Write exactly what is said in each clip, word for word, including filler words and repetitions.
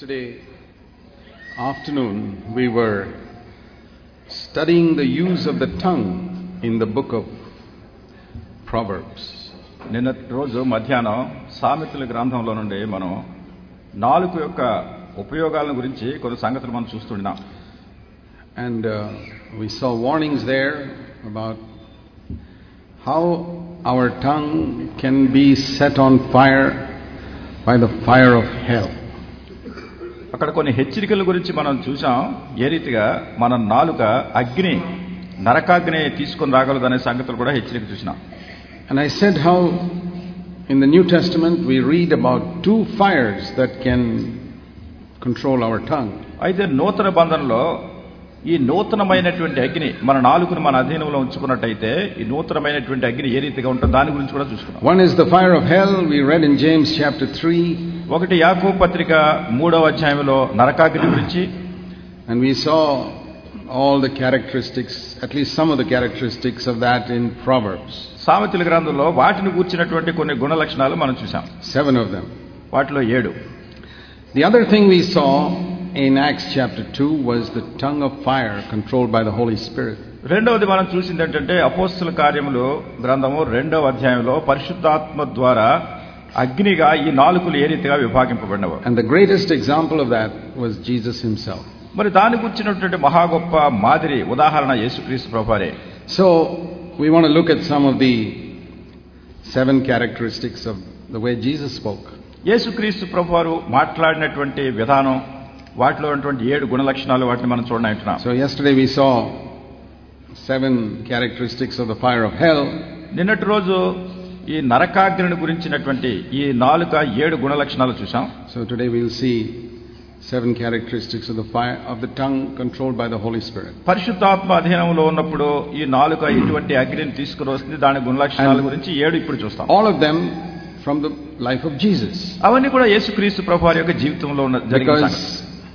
Yesterday afternoon we were studying the use of the tongue in the book of Proverbs. నిన్న రోజు మధ్యాహ్నం సామెతల గ్రంథంలో నుండి మనం నాలుక యొక్క ఉపయోగాల గురించి కొన్ని సంగతులు మనం చూస్తున్నాం. And uh, we saw warnings there about how our tongue can be set on fire by the fire of hell. అక్కడ కొన్ని హెచ్చరికల గురించి మనం చూసాం. ఏ రీతిగా మన నాలుక అగ్ని నరకాగ్ని తీసుకొని రాగలదనే సంగతులు కూడా హెచ్చరిక చూసినాం. And I said how in the New Testament we read about two fires that can control our tongue. అయితే నూతన బంధంలో ఈ నూతనమైనటువంటి అగ్ని మన నాలుకను మన అధీనంలో ఉంచుకున్నట్టయితే ఈ నూతనమైనటువంటి అగ్ని ఏ రీతిగా ఉంటుందో దాని గురించి కూడా చూసుకున్నాం. One is the fire of hell. We read in James chapter three. ఒకటి యాకోబు పత్రిక మూడవ అధ్యాయంలో నరకాగ్ని గురించి. And we saw all the characteristics, at least some of the characteristics of that in Proverbs. సామెతల గ్రంథంలో వాటిని గూర్చినటువంటి కొన్ని గుణ లక్షణాలు మనం చూసాం. Seven of them. వాటిలో ఏడు. The other thing we saw in Acts chapter two was the tongue of fire controlled by the Holy Spirit. రెండవది మనం చూసింది ఏంటంటే అపోస్తల కార్యములు గ్రంథము రెండవ అధ్యాయంలో పరిశుద్ధాత్మ ద్వారా అగ్నిగా ఈ నాలుకలు ఏ రీతిగా విభాగింపబడినవి. And the greatest example of that was Jesus himself. మరి దాని గురించినటువంటి మహా గొప్ప మాదిరి ఉదాహరణ యేసుక్రీస్తు ప్రభువారే. So we want to look at some of the seven characteristics of the way Jesus spoke. యేసుక్రీస్తు ప్రభువారు మాట్లాడినటువంటి విధానం వాటిలో ఉన్నటువంటి ఏడు గుణ లక్షణాలు వాటిని మనం చూడనంటున్నాం. So yesterday we saw seven characteristics of the fire of hell. నిన్నటి రోజు ఈ నరకాగ్ని గురించినటువంటి ఈ నాలుక ఏడు గుణ లక్షణాలు చూసాం. So today we will see seven characteristics of the fire of the tongue controlled by the Holy Spirit. పరిశుద్ధాత్మ అధీనంలో ఉన్నప్పుడు ఈ నాలుక ఇటువంటి అగ్నిని తీసుకుని వస్తుంది. దాని గుణ లక్షణాల గురించి ఏడు ఇప్పుడు చూస్తాం. All of them from the life of Jesus. అవన్నీ కూడా యేసుక్రీస్తు ప్రభువారి యొక్క జీవితంలో ఉన్న జరిగిన Because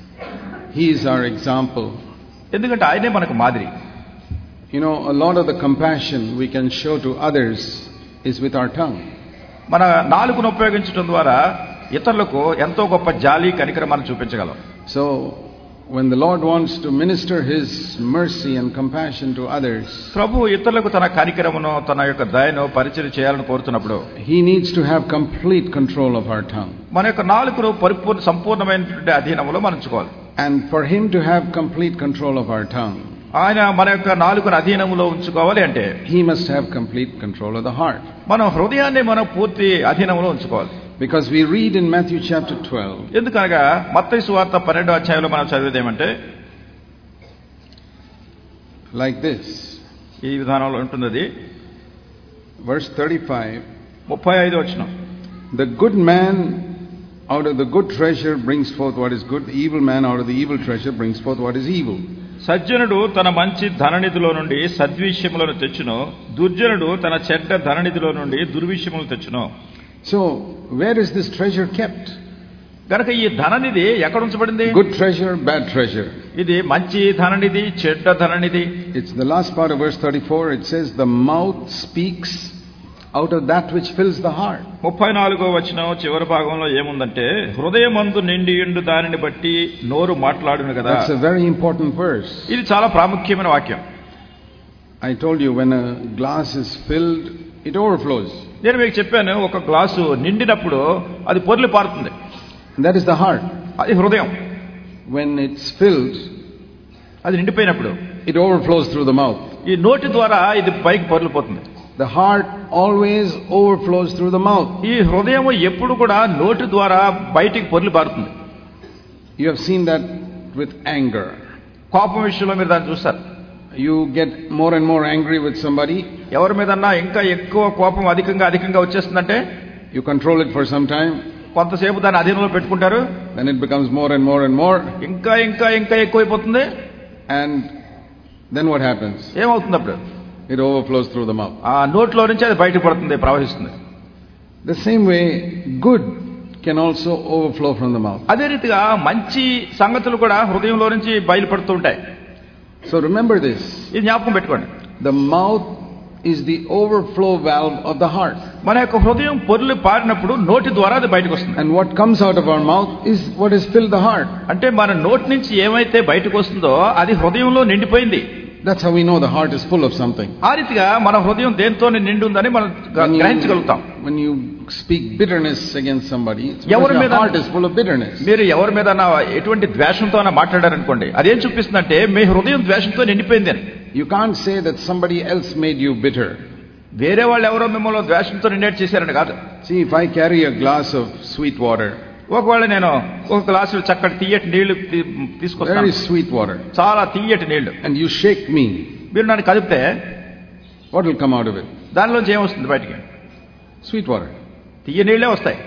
he is our example. ఎందుకంటే ఆయనే మనకు మాదిరి. You know, a lot of the compassion we can show to others is with our tongue. మన నాలుకను ఉపయోగించడం ద్వారా ఇతరులకు ఎంతో గొప్ప జాలి కనికరం చూపించగలం. So when the Lord wants to minister his mercy and compassion to others, ప్రభు ఇతరులకు తన కనికరమును తన యొక్క దయను పరిచయం చేయాలని కోరుతున్నప్పుడు he needs to have complete control of our tongue. మన యొక్క నాలుకను పరిపూర్ణ సంపూర్ణమైనటువంటి అధీనంలో మనం ఉంచుకోవాలి. And for him to have complete control of our tongue, ఆయన మన యొక్క నాలుకను అధీనంలో ఉంచుకోవాలి అంటే he must have complete control of the heart. మనం హృదయాన్ని మనం పూర్తి అధీనంలో ఉంచుకోవాలి. Because we read in Matthew chapter twelve. ఎందుకనగా మత్తయి సువార్త పన్నెండవ అధ్యాయంలో మనం చదివేది ఏమంటే like this. ఈ విధానంలో ఉంటుంది. Verse thirty-five. ముప్పై ఐదు వచనం. The good man out of the good treasure brings forth what is good. The evil man out of the evil treasure brings forth what is evil. సజ్జనుడు తన మంచి ధననిధిలో నుండి సద్విషయములను తెచ్చును, దుర్జనుడు తన చెడ్డ ధననిధిలో నుండి దుర్విషయములను తెచ్చును. So where is this treasure kept? గనుక ఈ ధననిధి ఎక్కడ ఉంచబడింది? Good treasure, bad treasure. ఇది మంచి ధననిధి, చెడ్డ ధననిధి. It's the last part of verse thirty-four. It says the mouth speaks out of that which fills the heart. ముప్పై నాలుగో వచనం చివరి భాగంలో ఏముందంటే హృదయమందు నిండియుండు దానిని బట్టి నోరు మాట్లాడును కదా. That's a very important verse. ఇది చాలా ప్రాముఖ్యమైన వాక్యం. I told you when a glass is filled it overflows. నేను మీకు చెప్పాను ఒక గ్లాసు నిండినప్పుడు అది పొర్లి పారుతుంది. That is the heart. అది హృదయం. When it's filled, అది నిండిపోయినప్పుడు it overflows through the mouth. ఈ నోటి ద్వారా ఇది పైకి పొర్లిపోతుంది. The heart always overflows through the mouth. ఈ హృదయం ఎప్పుడు కూడా నోటి ద్వారా బయటికి పొర్లి పారుతుంది. You have seen that with anger. కోపం విషయంలో మీరు దాన్ని చూస్తారు. You get more and more angry with somebody. ఎవరి మీదన్నా ఇంకా ఎక్కువ కోపం అధికంగా అధికంగా వచ్చేస్తుందంటే you control it for some time. కొంతసేపు దాన్ని అధీనంలో పెట్టుకుంటారు. Then it becomes more and more and more. ఇంకా ఇంకా ఇంకా ఎక్కువైపోతుంది. And then what happens? ఏమవుతుంది అప్పుడు? It overflows through the mouth. ఆ నోట్లో నుంచి అది బయటకు పడుతుంది, ప్రవహిస్తుంది. The same way good can also overflow from the mouth. అదే రీతిగా మంచి సంగతులు కూడా హృదయంలో నుంచి బయలుపడుతూ ఉంటాయి. So remember this. ఇది జ్ఞాపకం పెట్టుకోండి. The mouth is the overflow valve of the heart. మన యొక్క హృదయం పొర్లి పారినప్పుడు నోటి ద్వారా అది బయటకు వస్తుంది. And what comes out of our mouth is what has filled the heart. అంటే మన నోటి నుంచి ఏమైతే బయటకు వస్తుందో అది హృదయంలో నిండిపోయింది. That's how we know the heart is full of something. ఆ రీతిగా మన హృదయం దేంతో నిండి ఉందని మనం గ్రహించగలుగుతాం. When you speak bitterness against somebody, your heart is full of bitterness. మీరు ఎవరి మీద ఎటువంటి ద్వేషంతో మాట్లాడారనుకోండి, అదేం చూపిస్తుందంటే మీ హృదయం ద్వేషంతో నిండిపోయింది అని. You can't say that somebody else made you bitter. వేరే వాళ్ళు ఎవరో మిమ్మల్ని ద్వేషంతో నిండేట్ చేశారని కాదు. See, if I carry a glass of sweet water, ఒకవేళ నేను ఒక గ్లాసు చక్కటి తీయటి నీళ్లు తీసుకొస్తాను, very sweet water, చాలా తీయటి నీళ్లు, and you shake me, మీరు నన్ను కదిపితే what will come out of it? దానిలోంచి ఏమొస్తుంది బయటికి? Sweet water. తీయ నీళ్లే వస్తాయి.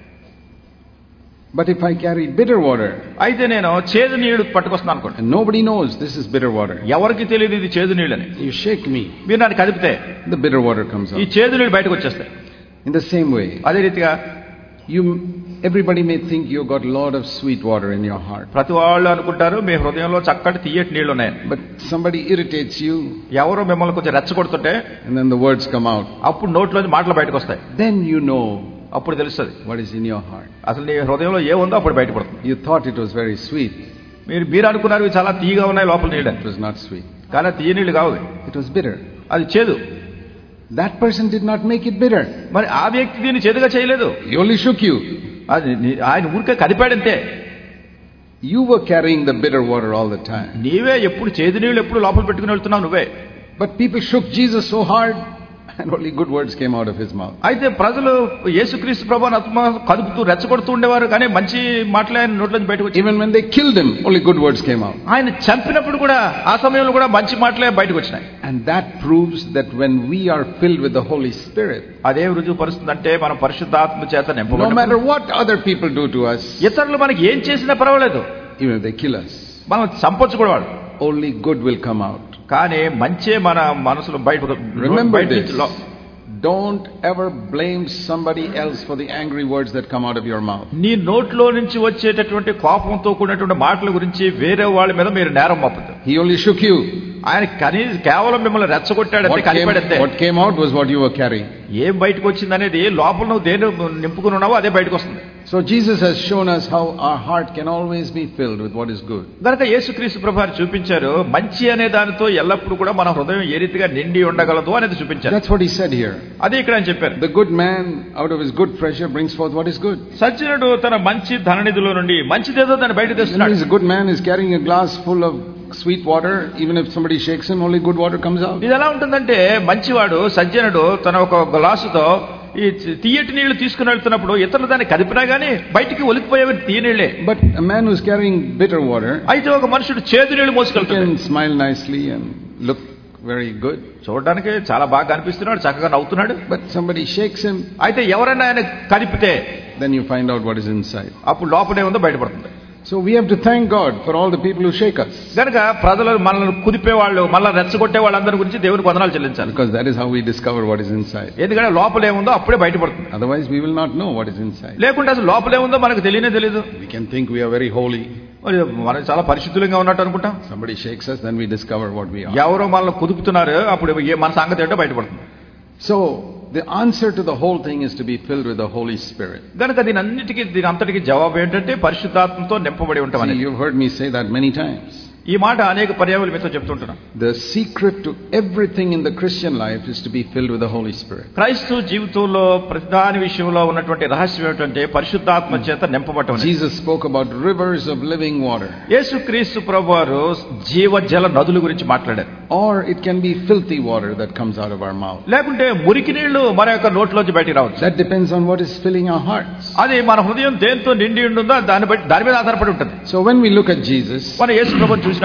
But if I carry bitter water, అయితే నేను చేదు నీళ్లు పట్టుకొస్తున్నాను అనుకోండి, and nobody knows this is bitter water, ఎవరికి తెలియదు ఇది చేదు నీళ్ళని, you shake me, మీరు నన్ను కదిపితే the bitter water comes out. ఈ చేదు నీళ్లు బయటకు వచ్చేస్తాయి. In the same way, అదే రీతిగా you everybody may think you got a lot of sweet water in your heart, ప్రతి వాళ్ళు అనుకుంటారు మీ హృదయంలో చక్కటి తీయటి నీళ్లు ఉన్నాయని. but somebody irritates you, ఎవరో మిమ్మల్ని కొంచెం రెచ్చగొడుతుంటే, and then the words come out, అప్పుడు నోట్లోంచి మాటలు బయటకు వస్తాయి. then you know అప్పుడు తెలుస్తుంది what is in your heart. అసలు నీ హృదయంలో ఏముందో అప్పుడు బయటపడుతుంది. You thought it was very sweet, మీరు మీరు అనుకున్నారు ఇవి చాలా తీయగా ఉన్నాయి లోపల నీళ్ళు, it was not sweet, కానీ తీయ నీళ్ళు కావు, it was bitter. అది చేదు. That person did not make it bitter, మరి ఆ వ్యక్తి దీన్ని చేదుగా చేయలేదు, he only shook you. అది ఆయన ఊరికే కదిపాడంతే. You were carrying the bitter water all the time, నీవే ఎప్పుడు చేదు నీళ్ళు ఎప్పుడు లోపల పెట్టుకుని వెళ్తున్నావు నువ్వే. but people shook Jesus so hard and only good words came out of his mouth. అయితే ప్రజలు యేసుక్రీస్తు ప్రభువుని ఆత్మ కదుపుతూ రెచ్చగొడుతూ ఉండేవారు, కానీ మంచి మాటలే ఆయన నోట్లోంచి బయటకు వచ్చాయి. Even when they killed him, only good words came out. ఆయన చంపినప్పుడు కూడా ఆ సమయంలో కూడా మంచి మాటలే బయటకు వచ్చినాయి. And that proves that when we are filled with the Holy Spirit, అదే రుజువుపరుస్తుందంటే మనం పరిశుద్ధాత్మ చేత no నింపబడినప్పుడు, matter what other people do to us, ఇతరులు మనకి ఏం చేసినా పర్వాలేదు, even if they kill us, మనం చంపొచ్చు కూడా వాడు, only good will come out. కానీ మంచే మన మనసులో బయట. Remember this. Don't ever blame somebody else for the angry words that come out of your mouth. నీ నోట్లో నుంచి వచ్చేటటువంటి కోపంతో కూడినటువంటి మాటల గురించి వేరే వాళ్ళ మీద మీరు నేరం మోపొద్దు. He only shook you. ఆయన కనీసం కేవలం మిమ్మల్ని రెచ్చగొట్టాడంటే, కలిపాడంతే. What came out was what you were carrying. ఏం బయటకు వచ్చింది అనేది లోపల నువ్వు దేని నింపుకుని ఉన్నావో అదే బయటకు వస్తుంది. So Jesus has shown us how our heart can always be filled with what is good. గనుక యేసుక్రీస్తు ప్రభువారు చూపించారు మంచి అనే దానితో ఎల్లప్పుడూ కూడా మన హృదయం ఏ రీతిగా నిండి ఉండగలదు అనేది చూపించారు. That's what he said here. అదే ఇక్కడ ఆయన చెప్పారు. The good man out of his good treasure brings forth what is good. సజ్జనుడు తన మంచి ధననిధిలో నుండి మంచిదేదో దాన్ని బయట తెస్తున్నాడు. A good man is carrying a glass full of sweet water. Even if somebody shakes him, only good water comes out. ఇది ఎలా ఉంటుందంటే, మంచివాడు సజ్జనుడు తన ఒక గ్లాసుతో ఈ తీయటి నీళ్లు తీసుకుని వెళ్తున్నప్పుడు ఇతరులు దాన్ని కదిపినా గానీ బయటికి ఒలికిపోయేవి తీయ నీళ్లే. But a man who is carrying bitter water, అయితే ఒక మనుషుడు చేదు నీళ్లు మోసుకెళ్తాడు, can smile nicely and look very good, చూడడానికి చాలా బాగా కనిపిస్తున్నాడు, చక్కగా నవ్వుతున్నాడు. but somebody shakes him, అయితే ఎవరైనా ఆయన కదిపితే then you find out what is inside. అప్పుడు లోపలే ఉందో బయటపడుతుంది. So we have to thank God for all the people who shake us, కనుక ప్రజలు మనల్ని కుదిపే వాళ్ళు, మనల్ని రెచ్చగొట్టే వాళ్ళందరి గురించి దేవునికి వందనాలు చెల్లించాలి. because that is how we discover what is inside. ఎందుకంటే లోపలే ఉందో అప్పుడే బయటపడుతుంది. Otherwise we will not know what is inside. లేకుంటే అసలు లోపలే ఉందో మనకు తెలియనే తెలియదు. We can think we are very holy, మరి మనం చాలా పరిశుద్ధులుగా ఉన్నట్టు అనుకుంటాం. somebody shakes us, then we discover what we are. ఎవరో మనల్ని కుదుపుతున్నారు, అప్పుడు మన సంగతి ఏంటో బయటపడుతుంది. So the answer to the whole thing is to be filled with the Holy Spirit. గనుక దీని అన్నిటికీ దీని అంతటికి జవాబు ఏంటంటే పరిశుద్ధాత్మతో నింపబడి ఉంటామని. You've heard me say that many times. ఈ మాట అనేక పర్యాయాలు మీతో చెప్తుంటున్నాను. The secret to everything in the Christian life is to be filled with the Holy Spirit. క్రైస్తవ జీవితంలో ప్రతిదాని విషయంలో ఉన్నటువంటి రహస్యం ఏంటంటే పరిశుద్ధాత్మ చేత నింపబడటం. Jesus spoke about rivers of living water. యేసుక్రీస్తు ప్రభువారు జీవజల నదుల గురించి మాట్లాడారు. Or it can be filthy water that comes out of our mouth. లేకుంటే మురికి నీళ్లు మన యొక్క నోట్లోంచి బయటికి రావచ్చు. That depends on what is filling our hearts. అది మన హృదయం దేంతో నిండి ఉంటుందో దాని బట్టి దాని మీద ఆధారపడి ఉంటుంది. So when we look at Jesus, మన యేసు ప్రభువుని చూసినప్పుడు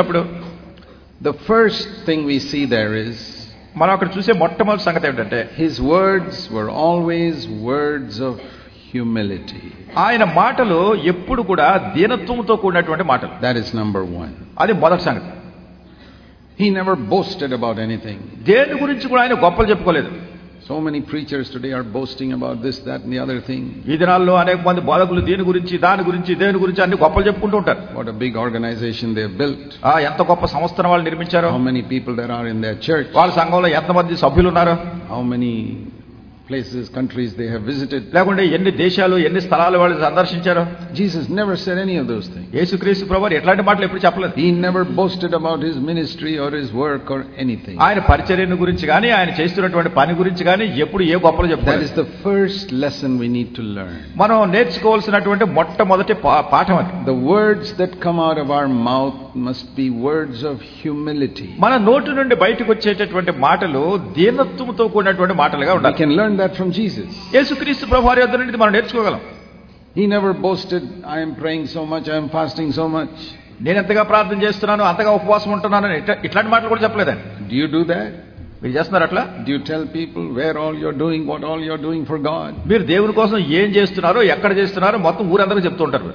the first thing we see there is, మనం అక్కడ చూసే మొట్టమొదటి సంగతి ఏంటంటే, his words were always words of humility. ఆయన మాటలు ఎప్పుడు కూడా దీనత్వంతో కూడినటువంటి మాటలు. That is number one. అది మొదటి సంగతి. He never boasted about anything. దేని గురించి కూడా ఆయన గొప్పలు చెప్పుకోలేదు. So many preachers today are boasting about this, that and the other thing. ఈ దినాల్లో అనేక మంది బోధకులు దీని గురించి దాని గురించి దేని గురించి అన్ని గొప్పలు చెప్పుకుంటూ ఉంటారు. What a big organization they have built. ఆ ఎంత గొప్ప సంస్థను వాళ్ళు నిర్మించారు. How many people there are in their church. వాళ్ళ సంఘంలో ఎంతమంది సభ్యులు ఉన్నారు. How many places, countries they have visited. లేకుంటే ఎన్ని దేశాలు ఎన్ని స్థలాలు వాళ్ళు సందర్శించారు. Jesus never said any of those things. యేసుక్రీస్తు ప్రభువు ఎట్లాంటి మాటలు ఎప్పుడు చెప్పలేదు. He never boasted about his ministry or his work or anything. ఆయన పరిచర్యను గురించి గాని ఆయన చేస్తున్నటువంటి పని గురించి గాని ఎప్పుడు ఏ గొప్పలు చెప్పలేదు. That is the first lesson we need to learn. మనం నేర్చుకోవాల్సినటువంటి మొట్టమొదటి పాఠం అది. The words that come out of our mouth must be words of humility. మన నోటి నుండి బయటకు వచ్చేటటువంటి మాటలు దీనత్వముతో కూడినటువంటి మాటలుగా ఉండాలి. We can learn that from Jesus. యేసుక్రీస్తు ప్రభువారి యొద్ద నుండి మనం నేర్చుకోగలం. He never boasted, I am praying so much, I am fasting so much. నేను ఎంతగా ప్రార్థన చేస్తున్నాను అంతగా ఉపవాసం ఉంటున్నాను ఇట్లాంటి మాటలు కూడా చెప్పలేదండి. Do you do that? మీరు చేస్తున్నారు అట్లా? Do you tell people where all you're doing, what all you're doing for God? మీరు దేవుని కోసం ఏం చేస్తున్నారో ఎక్కడ చేస్తున్నారో మొత్తం ఊరందరికీ చెప్తూ ఉంటారు.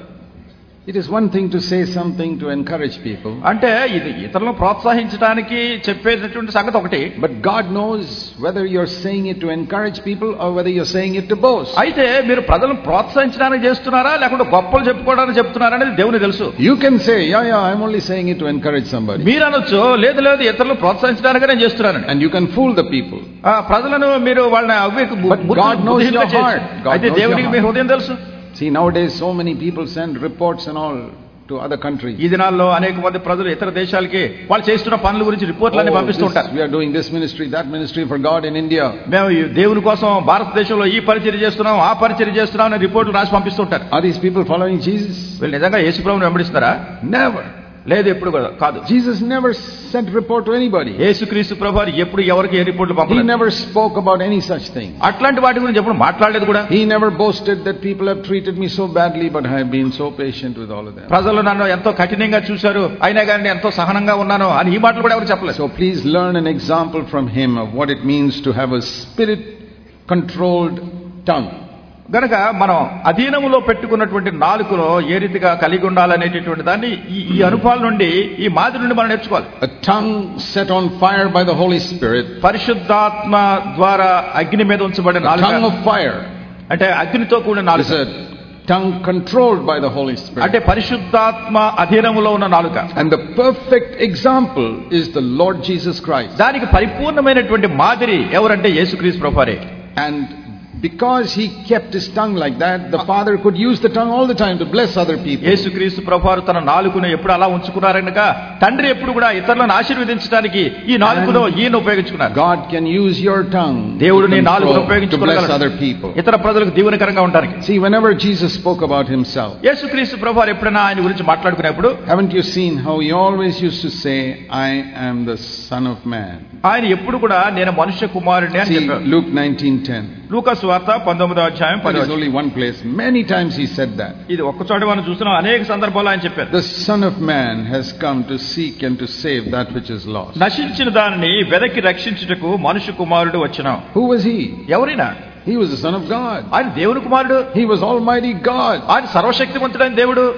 It is one thing to say something to encourage people. అంటే ఇది ఇతరులను ప్రోత్సహించడానికి చెప్పేటటువంటి సంగతి ఒకటి. But God knows whether you're saying it to encourage people or whether you're saying it to boast. అయితే మీరు ప్రజలను ప్రోత్సహించడానికి చేస్తున్నారా లేకుంటే గొప్పలు చెప్పుకోవడానికి చెప్తున్నారా అనేది దేవునికి తెలుసు. You can say, yeah, yeah, I'm only saying it to encourage somebody. మీరు అనొచ్చు, లేదు లేదు ఇతరులను ప్రోత్సహించడానికి నేను చేస్తున్నాను. And you can fool the people. ఆ ప్రజలను మీరు వాళ్ళని But God knows your heart. అయితే దేవునికి మీ హృదయం తెలుసు. See, nowadays so many people send reports and all to other countries. ఈ దినాల్లో అనేక మంది ప్రజలు ఇతర దేశాలకి వాళ్ళు చేస్తున్న పనుల గురించి రిపోర్ట్లన్నీ పంపిస్తూ ఉంటారు. We are doing this ministry, that ministry for God in India. మేము దేవుని కోసం భారతదేశంలో ఈ పరిచర్య చేస్తున్నాం ఆ పరిచర్య చేస్తున్నాం అనే రిపోర్ట్లు రాసి పంపిస్తూ ఉంటారు. Are these people following Jesus? వీళ్ళు నిజంగా యేసు ప్రభువుని వెంబడిస్తున్నారా? Never. లేదు, ఎప్పుడు కాదు. Jesus never sent report to anybody. యేసుక్రీస్తు ప్రభువు ఎప్పుడు ఎవరికి ఏ రిపోర్ట్లు పంపలేదు. He never spoke about any such thing. అట్లాంటి వాటి గురించి ఎప్పుడు మాట్లాడలేదు కూడా. He never boasted that people have treated me so badly but I have been so patient with all of them. ప్రజలు నన్ను ఎంతో కఠినంగా చూశారు అయినా కానీ ఎంతో సహనంగా ఉన్నాను అని ఈ మాటలు కూడా ఎవరు చెప్పలేదు. So please learn an example from him of what it means to have a spirit controlled tongue. గనక మనం అధీనములో పెట్టుకున్నటువంటి నాలుకలో ఏ రీతిగా కలిగి ఉండాలనేటటువంటి దాన్ని ఈ అనుభవాల నుండి ఈ మాదిరి నుండి మనం నేర్చుకోవాలి. A tongue set on fire by the Holy Spirit. పరిశుద్ధాత్మ ద్వారా అగ్ని మీద ఉంచబడిన నాలుక. Tongue of fire. అంటే అగ్నితో కూడిన నాలుక. Tongue controlled by the Holy Spirit. అంటే పరిశుద్ధాత్మ అధీనములో ఉన్న నాలుక. And the perfect example is the Lord Jesus Christ. దానికి పరిపూర్ణమైనటువంటి మాదిరి ఎవరంటే యేసుక్రీస్తు ప్రభువారే. And because he kept his tongue like that, the Father could use the tongue all the time to bless other people. యేసుక్రీస్తు ప్రభువారు తన నాలుకను ఎప్పుడు అలా ఉంచుకున్నారనక తండ్రి ఎప్పుడు కూడా ఇతరులను ఆశీర్వదించడానికి ఈ నాలుకను ఈయన ఉపయోగించుకున్నారు. God can use your tongue. దేవుడు నీ నాలుకను to bless other people. ఇతర ప్రజలకు దీవెనకరంగా ఉండడానికి. See, whenever Jesus spoke about himself, యేసుక్రీస్తు ప్రభువారు ఎప్పుడైనా ఆయన గురించి మాట్లాడుకునేప్పుడు, haven't you seen how he always used to say, I am the Son of Man? ఆయన ఎప్పుడు కూడా నేను మనుష్య కుమారుడిని అని చెప్పారు. Luke nineteen ten. లూకా సువార్త పంతొమ్మిదో అధ్యాయం పదో వచనం. There is only one place. Many times he said that. ఇది ఒక్క చోట మనం చూస్తున్నాం, అనేక సందర్భాల్లో ఆయన చెప్పారు. The Son of Man has come to seek and to save that which is lost. నశించిన దానిని వెదకి రక్షించుటకు మనుష్య కుమారుడు వచ్చెను. Who was he? ఎవరైనా? He was the Son of God. ఆయన దేవుని కుమారుడు. He was Almighty God. ఆయన సర్వశక్తిమంతుడైన దేవుడు.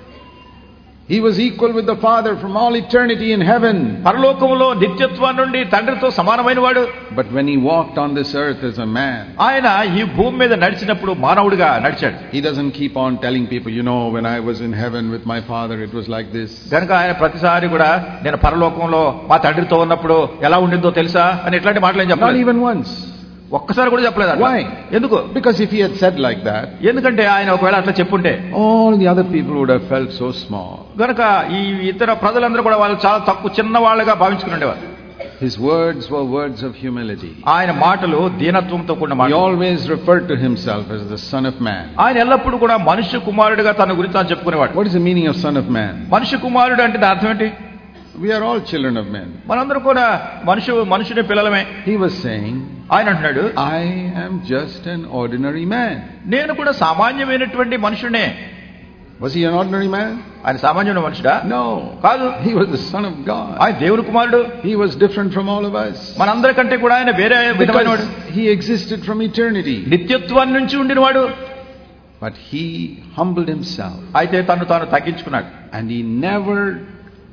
He was equal with the Father from all eternity in heaven. పరలోకములో నిత్యత్వం నుండి తండ్రితో సమానమైన వాడు. But when he walked on this earth as a man, ఆయన ఈ భూమి మీద నడిచినప్పుడు మానవుడిగా నడిచాడు. He doesn't keep on telling people, you know, when I was in heaven with my Father it was like this. గనుక ఆయన ప్రతిసారి కూడా నేను పరలోకంలో మా తండ్రితో ఉన్నప్పుడు ఎలా ఉండిందో తెలుసా అని ఇట్లాంటి మాటలు ఏం చెప్పలేదు. Not even once. ఒక్కసారి కూడా చెప్పలేదు. Why? ఎందుకు? Because if he had said like that, ఎందుకంటే ఆయన ఒకవేళ అట్లా చెప్పుంటే all the other people would have felt so small. గనుక ఈ ఇతర ప్రజలందరూ కూడా వాళ్ళు చాలా తక్కువ చిన్న వాళ్ళగా భావించుకుని ఉండేవారు. His words were words of humility. ఆయన మాటలు దీనత్వంతో కూడిన మాటలు. He always referred to himself as the Son of Man. ఆయన ఎల్లప్పుడూ కూడా మనుష్య కుమారుడిగా తన గురించి తాను చెప్పుకునేవాడు. What is the meaning of Son of Man? మనుష్య కుమారుడు అంటే దాని అర్థం ఏంటి? We are all children of men. మనందరూ కూడా మనుషు మనుషుని పిల్లలమే. He was saying, ఆయన అంటున్నాడు, I am just an ordinary man. నేను కూడా సామాన్యమైనటువంటి మనుషునే. Was he an ordinary man? ఆయన సామాన్యమైన మనుషుడా? No. కాదు. He was the Son of God. ఆయన దేవుని కుమారుడు. He was different from all of us. మనందరికంటే కూడా ఆయన వేరే విధమైనవాడు. He existed from eternity. నిత్యత్వం నుంచి ఉండినవాడు. But he humbled himself. అయితే తను తాను తగ్గించుకున్నాడు. And he never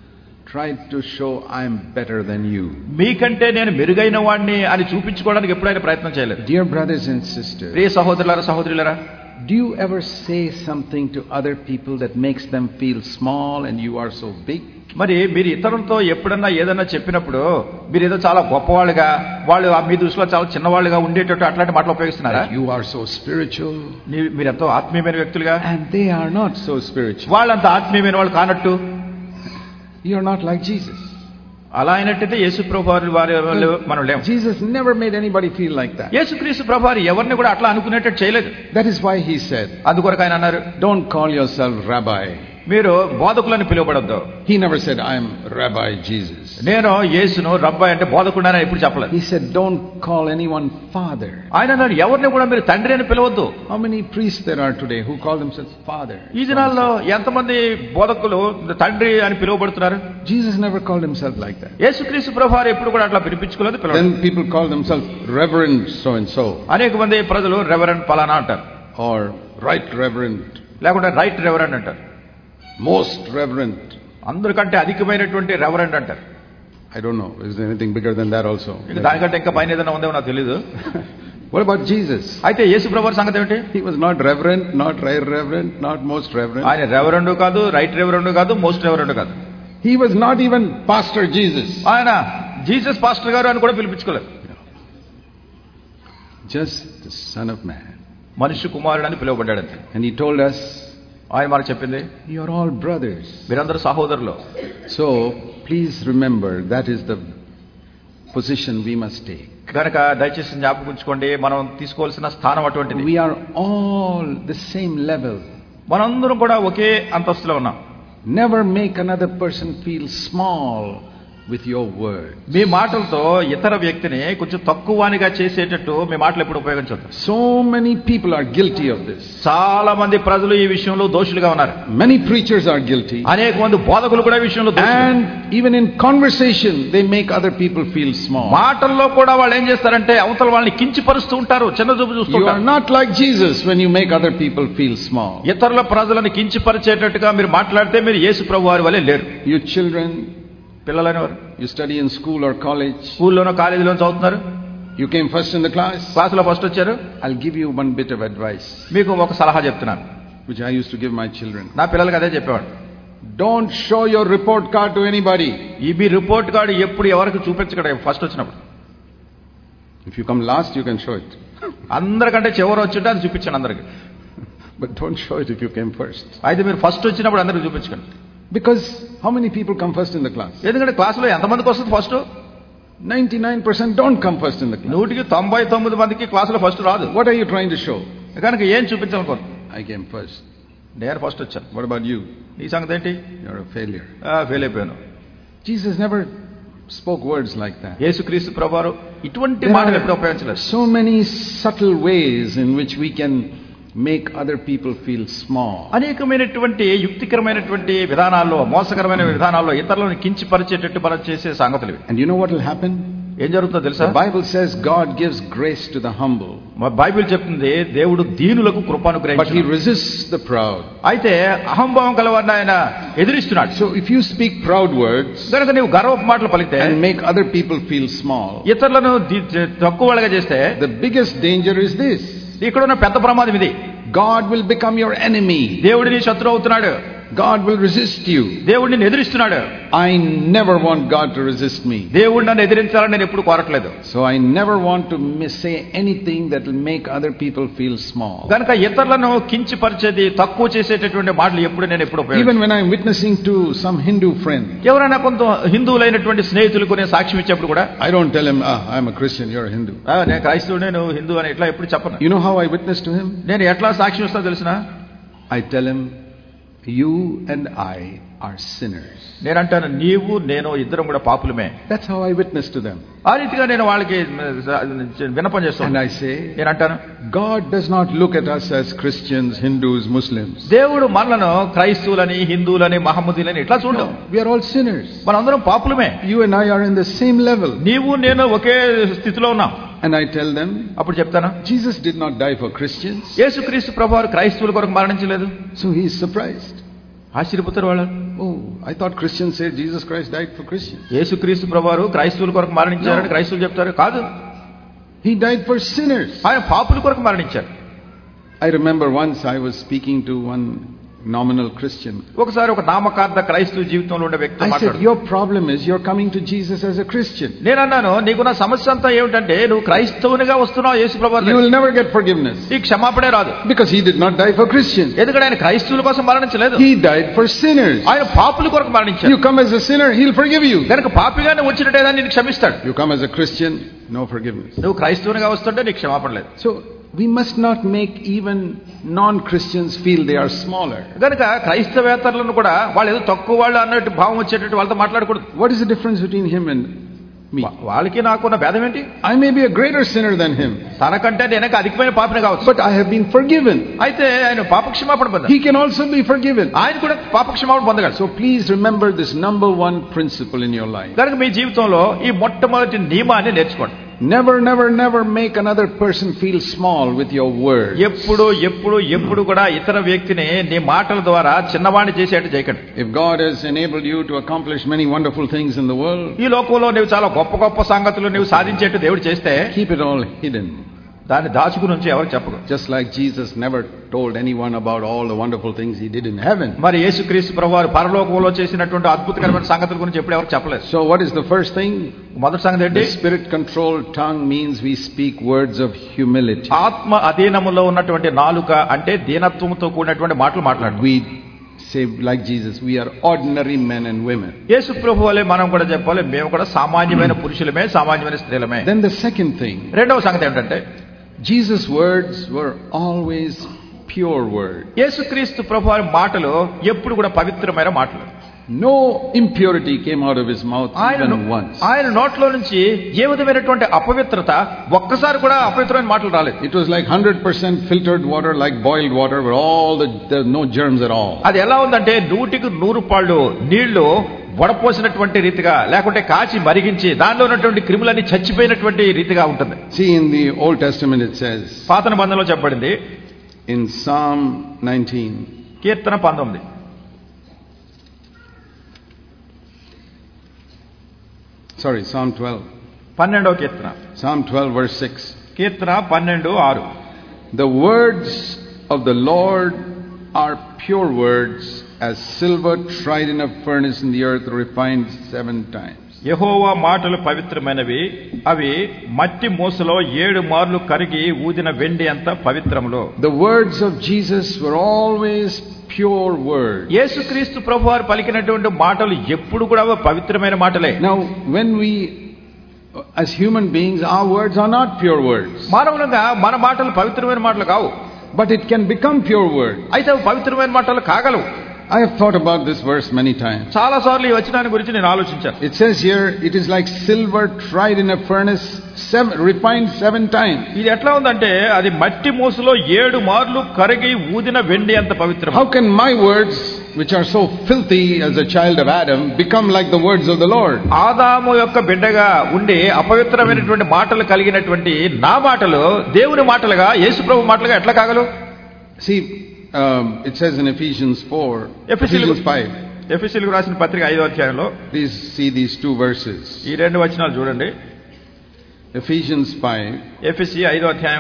tried to show I am better than you. మీకంటే నేను మెరుగైన వాడిని అని చూపించుకోవడానికి ఎప్పుడైనా ప్రయత్నం చేయలేదు. Dear brothers and sisters, ప్రియ సహోదరులారా సహోదరులారా, do you ever say something to other people that makes them feel small and you are so big? మరి మీరు ఇతరులతో ఎప్పుడన్నా ఏదన్నా చెప్పినప్పుడు మీరు ఏదో చాలా గొప్పవాళ్ళుగా, వాళ్ళు మీ దృష్టిలో చాలా చిన్నవాళ్ళుగా ఉండేటట్టు అట్లాంటి మాటలు ఉపయోగిస్తున్నారా? You are so spiritual. మీరు ఎంతో ఆత్మీయమైన వ్యక్తులుగా, and they are not so spiritual. వాళ్ళంత ఆత్మీయమైన వాళ్ళు కానట్టు. You are not like Jesus. అలా అయినట్టయితే యేసు ప్రభువారి వారి మనం లేము. Jesus never made anybody feel like that. యేసుక్రీస్తు ప్రభువారు ఎవరిని కూడా అట్లా అనుకునేటట్టు చేయలేదు. That is why he said, అందుకొరకు ఆయన అన్నారు, don't call yourself rabbi. మీరు బోధకులని పిలువబడొద్దు. He never said I am Rabbi Jesus. నేను యేసును రబ్బాయి అంటే బోధకుడని ఎప్పుడు చెప్పలేదు. He said don't call anyone father. ఆయన అన్నారు ఎవరిని కూడా మీరు తండ్రి అని పిలవద్దు. How many priests there are today who call themselves father? ఈ దినాల్లో ఎంతమంది బోధకులు తండ్రి అని పిలువబడుతున్నారు? Jesus never called himself like that. యేసుక్రీస్తు ప్రభువారు ఎప్పుడు కూడా అట్లా పిలిపించుకోలేదు, పిలవలేదు. Then people call themselves reverend so and so. అనేక మంది ప్రజలు రెవరెండ్ పలానా అంటారు, or right reverend, లేకుంటే రైట్ రెవరెండ్ అంటారు, most reverend, అందరికంటే అధికమైనటువంటి రెవరెండ్ అంటారు. I don't know, is there anything bigger than that also? ఇంకా దానికంటే ఇంకా పైన ఏదైనా ఉందేమో నాకు తెలియదు. What about Jesus? అయితే యేసు ప్రభువారి సంగతి ఏమిటి? He was not reverend, not right reverend, not most reverend. ఆయన రెవరెండ్ కాదు, రైట్ రెవరెండ్ కాదు, మోస్ట్ రెవరెండ్ కాదు. He was not even Pastor Jesus. ఆయన జీసస్ పాస్టర్ గారు అని కూడా పిలిపించుకోలేదు. Just the Son of Man. మనుష్య కుమారుడు అని పిలువబడ్డాడు అంతే. And he told us, ఆయన మనకు చెప్పింది, you are all brothers. మీరందరూ సహోదరులు. So please remember that is the position we must take. కనుక దయచేసి జ్ఞాపకం మనం తీసుకోవాల్సిన స్థానం అటువంటిది. We are all the same level. మనందరం కూడా ఒకే అంతస్తులో ఉన్నాం. Never make another person feel small with your words. మీ మాటలతో ఇతర వ్యక్తిని కొంచెం తక్కువనిగా చేసేటట్టు మీ మాటలు ఎప్పుడు ఉపయోగించొద్దు. So many people are guilty of this. చాలా మంది ప్రజలు ఈ విషయంలో దోషులుగా ఉన్నారు. Many preachers are guilty. అనేక మంది బోధకులు కూడా ఈ విషయంలో దోషులు. And even in conversation they make other people feel small. మాటల్లో కూడా వాళ్ళు ఏం చేస్తారంటే అవతల వాళ్ళని కించపరుస్తూ ఉంటారు, చిన్న చూపు చూస్తూ ఉంటారు. You are not like Jesus when you make other people feel small. ఇతరుల ప్రజలను కించపరిచేటట్టుగా మీరు మాట్లాడితే మీరు యేసు ప్రభువారి వలె లేరు. You children, పిల్లలైన వారు, you study in school or college, స్కూల్లోనో కాలేజీలోనో చదువుతున్నారు, you came first in the class, క్లాసులో ఫస్ట్ వచ్చారు. I'll give you one bit of advice, మీకు ఒక సలహా చెప్తున్నాను, which I used to give my children. నా పిల్లలకి అదే చెప్పేవాడు. Don't show your report card to anybody. ఈ మీ రిపోర్ట్ కార్డు ఎప్పుడు ఎవరికి చూపించకూడదు ఫస్ట్ వచ్చినప్పుడు. If you come last you can show it. అందరికంటే చివరి వచ్చింటే అది చూపించండి అందరికి. But don't show it if you came first. అయితే మీరు ఫస్ట్ వచ్చినప్పుడు అందరికి చూపించకండి. Because how many people come first in the class? ఎందుకంటే క్లాసులో ఎంతమందికి వస్తుంది first? ninety-nine percent don't come first in the class. నూటికి తొంభై తొమ్మిది మందికి క్లాసులో ఫస్ట్ రాదు. What are you trying to show? కనుక ఏం చూపించాలనుకో? I came first. నేను ఫస్ట్ వచ్చాను. What about you? నీ సంగతి ఏంటి? You're a failure. ఫెయిల్ అయిపోయాను. Jesus never spoke words like that. యేసుక్రీస్తు ప్రభువారు ఇటువంటి మాటలు ఎప్పుడు ఉపయోగించలేదు. So many subtle ways in which we can make other people feel small. అనేకమైనటువంటి యుక్తికరమైనటువంటి విధానాల్లో, మోసకరమైన విధానాల్లో ఇతరులను కించపరిచేటట్టు మనం చేసే సంగతులు. And you know what will happen? ఏం జరుగుతుందో తెలుసా? The Bible says God gives grace to the humble. Bible చెప్తుంది దేవుడు దీనులకు కృపను But he గ్రహించును. resists the proud. అయితే అహంభావం కలవారిని ఆయన ఎదిరిస్తున్నాడు. So if you speak proud words కనుక నీవు గర్వపు మాటలు పలికితే and make other people feel small, ఇతరులను ది- తక్కువగా చేస్తే the biggest danger is this: ఇక్కడ ఉన్న పెద్ద ప్రమాదం ఇది. God will become your enemy. దేవుడు నీ శత్రువు అవుతున్నాడు. God will resist you. దేవుడు నిన్ను ఎదిరిస్తున్నాడు. I never want God to resist me. దేవుడు నన్ను ఎదిరించాలని నేను ఎప్పుడు కోరట్లేదు. So I never want to miss, say anything that will make other people feel small. కనుక ఇతరులను కించపరిచేది, తక్కువ చేసేటటువంటి మాటలు ఎప్పుడు నేను ఎప్పుడు ఉపయోగించను. Even when I'm witnessing to some Hindu friend, ఎవరైనా కొంత హిందువులైనటువంటి స్నేహితులకు నేను సాక్ష్యం ఇచ్చేప్పుడు కూడా I don't tell him, ah, I'm a Christian, you're a Hindu. "ఆ, నేను క్రైస్తవుడే, నువ్వు హిందూ అని ఎట్లా ఎప్పుడు చెప్పను. You know how I witness to him? నేను ఎట్లా సాక్ష్యం ఇస్తా తెలిసిన? I tell him, you and I are sinners. నేను అంటాను, నీవు నేను ఇద్దరం కూడా పాపులమే. That's how I witness to them. ఆ రీతిగా నేను వాళ్ళకి విన్నపం And చేస్తాను. I say, నేను అంటాను, God does not look at us as Christians, Hindus, Muslims. దేవుడు మనలను క్రైస్తవులని, హిందువులని, మహమ్మదీలని ఇట్లా చూడడం. We are all sinners. మనందరం పాపులమే. You and I are in the same level. నీవు నేను ఒకే స్థితిలో ఉన్నాం. And I tell them, అప్పుడు చెప్తాను, Jesus did not die for Christians. యేసుక్రీస్తు ప్రభువారు క్రైస్తవుల కొరకు మరణించలేదు. So he is surprised. ఆశ్చర్యపోతారు వాళ్ళు. oh, I thought Christians said Jesus Christ died for Christians. యేసుక్రీస్తు ప్రభువారు క్రైస్తవుల కొరకు మరణించారని క్రైస్తవులు చెప్తారు. కాదు, He died for sinners. ఆయన పాపుల కొరకు మరణించారు. I remember once I was speaking to one nominal Christian. ఒకసారి ఒక నామకార్థ క్రైస్తవ జీవితంలో ఉండే వ్యక్తి I said, మాట్లాడు. your problem is you're coming to Jesus as a Christian. నేను అన్నాను, నీకున్న సమస్య అంతా ఏమిటంటే నువ్వు క్రైస్తవునిగా వస్తున్నావు యేసు ప్రభువారు. You will never get forgiveness. ఈ క్షమాపణే రాదు. Because he did not die for Christians. ఎందుకంటే ఆయన క్రైస్తవుల కోసం మరణించలేదు. He died for sinners. ఆయన పాపుల కొరకు మరణించాడు. You come as a sinner, he'll forgive you. కనుక పాపిగానే వచ్చినట్టేదా నేను క్షమిస్తాడు. You come as a Christian, no forgiveness. నువ్వు క్రైస్తవునిగా వస్తుంటే నీకు క్షమాపణ లేదు. So we must not make even non-Christians feel they are smaller. కనుక క్రైస్తవేతరులను కూడా వాళ్ళు ఏదో తక్కువ వాళ్ళు అన్నట్టు భావం వచ్చేటట్టు వాళ్ళతో మాట్లాడకూడదు. What is the difference between him and me? వాళ్ళకి నాకున్న భేదం ఏంటి? I may be a greater sinner than him. తనకంటే నేనక అధికమైన పాపిని కావచ్చు. But I have been forgiven. అయితే ఆయన పాపక్షమాపణ పొందాడు. He can also be forgiven. ఆయన కూడా పాపక్షమాపణ పొందగలడు. So please remember this number one principle in your life. కనుక మీ జీవితంలో ఈ మొట్టమొదటి నియమాన్ని నేర్చుకోండి. Never, never, never make another person feel small with your words. ఎప్పుడు ఎప్పుడు ఎప్పుడు కూడా ఇతర వ్యక్తిని నీ మాటల ద్వారా చిన్నవాణి చేసేట్టు చేయకండి. If God has enabled you to accomplish many wonderful things in the world, ఈ లోకంలో నీవు చాలా గొప్ప గొప్ప సంగతులు నీవు సాధించేట్టు దేవుడు చేస్తే keep it all hidden. దాన్ని దాచుకుని ఉంచి ఎవరికి చెప్పకు. Just like Jesus never told anyone about all the wonderful things he did in heaven. మరి యేసుక్రీస్తు ప్రభువారు పరలోకంలో చేసినటువంటి అద్భుతకరమైన సంగతుల గురించి ఎప్పుడు ఎవరికి చెప్పలేదు. So what is the first thing? మొదటి సంగతి ఏంటి? The spirit controlled tongue means we speak words of humility. ఆత్మ అధీనములో ఉన్నటువంటి నాలుక అంటే దీనత్వముతో కూడినటువంటి మాటలు మాట్లాడు. We say like Jesus, we are ordinary men and women. యేసు ప్రభువులే మనం కూడా చెప్పాలి, మేము కూడా సామాన్యమైన పురుషులమే, సామాన్యమైన స్త్రీలమే. Then the second thing, రెండవ సంగతి ఏంటంటే Jesus' words were always pure words. యేసుక్రీస్తు ప్రభువారి మాటలు ఎప్పుడు కూడా పవిత్రమైన మాటలు. No impurity came out of his mouth even once. ఆయన నోట్లో నుంచి ఏ విధమైనటువంటి అపవిత్రత ఒక్కసారి కూడా అపవిత్రమైన మాటలు రాలేదు. It was like one hundred percent filtered water, like boiled water, where all the there no germs at all. అది ఎలా ఉందంటే నూటికి నూరు పాళ్ళు నీళ్లు వడపోసినటువంటి రీతిగా, లేకుంటే కాచి మరిగించి దానిలో ఉన్నటువంటి క్రిములన్నీ చచ్చిపోయినటువంటి రీతిగా ఉంటుంది. See, in the Old Testament it says, పాత నిబంధనలో చెప్పబడింది in Psalm nineteen, కీర్తన పంతొమ్మిది, sorry, Psalm twelve, పన్నెండవ కీర్తన, Psalm twelve verse six, కీర్తన పన్నెండు ఆరు. the words of the Lord are pure words, as silver tried in a furnace in the earth, refined seven times. యెహోవా మాటలు పవిత్రమైనవి, అవి మట్టి మూసలో ఏడు మార్లు కరిగి ఊదిన వెండి అంత పవిత్రములో. The words of Jesus were always pure words. యేసుక్రీస్తు ప్రభువారు పలికినటువంటి మాటలు ఎప్పుడు కూడా పవిత్రమైన మాటలే. Now when we as human beings, our words are not pure words. మానవులుగా మన మాటలు పవిత్రమైన మాటలు కావు. But it can become pure words. అయితే అవి పవిత్రమైన మాటలు కాగలవు. I have thought about this verse many times. చాలా సార్లు ఈ వచనాన్ని గురించి నేను ఆలోచించాను. It says here, it is like silver tried in a furnace, seven, refined seven times. ఇది ఎట్లా ఉందంటే అది మట్టి మూసలో ఏడు మార్లు కరిగి ఊదిన వెండి అంత పవిత్రం. How can my words, which are so filthy as a child of Adam, become like the words of the Lord? ఆదాము యొక్క బిడ్డగా ఉండి అపవిత్రమైనటువంటి మాటలు కలిగినటువంటి నా మాటలు దేవుని మాటలుగా, యేసు ప్రభు మాటలుగా ఎట్లా కాగలవు? See, um, it says in Ephesians four, Ephesians five. ఎఫెసీయులకు రాసిన పత్రిక ఐదో అధ్యాయంలో Please see these two verses. ఈ రెండు వచనాలు చూడండి. Ephesians five, ఎఫెసీ ఐదో అధ్యాయం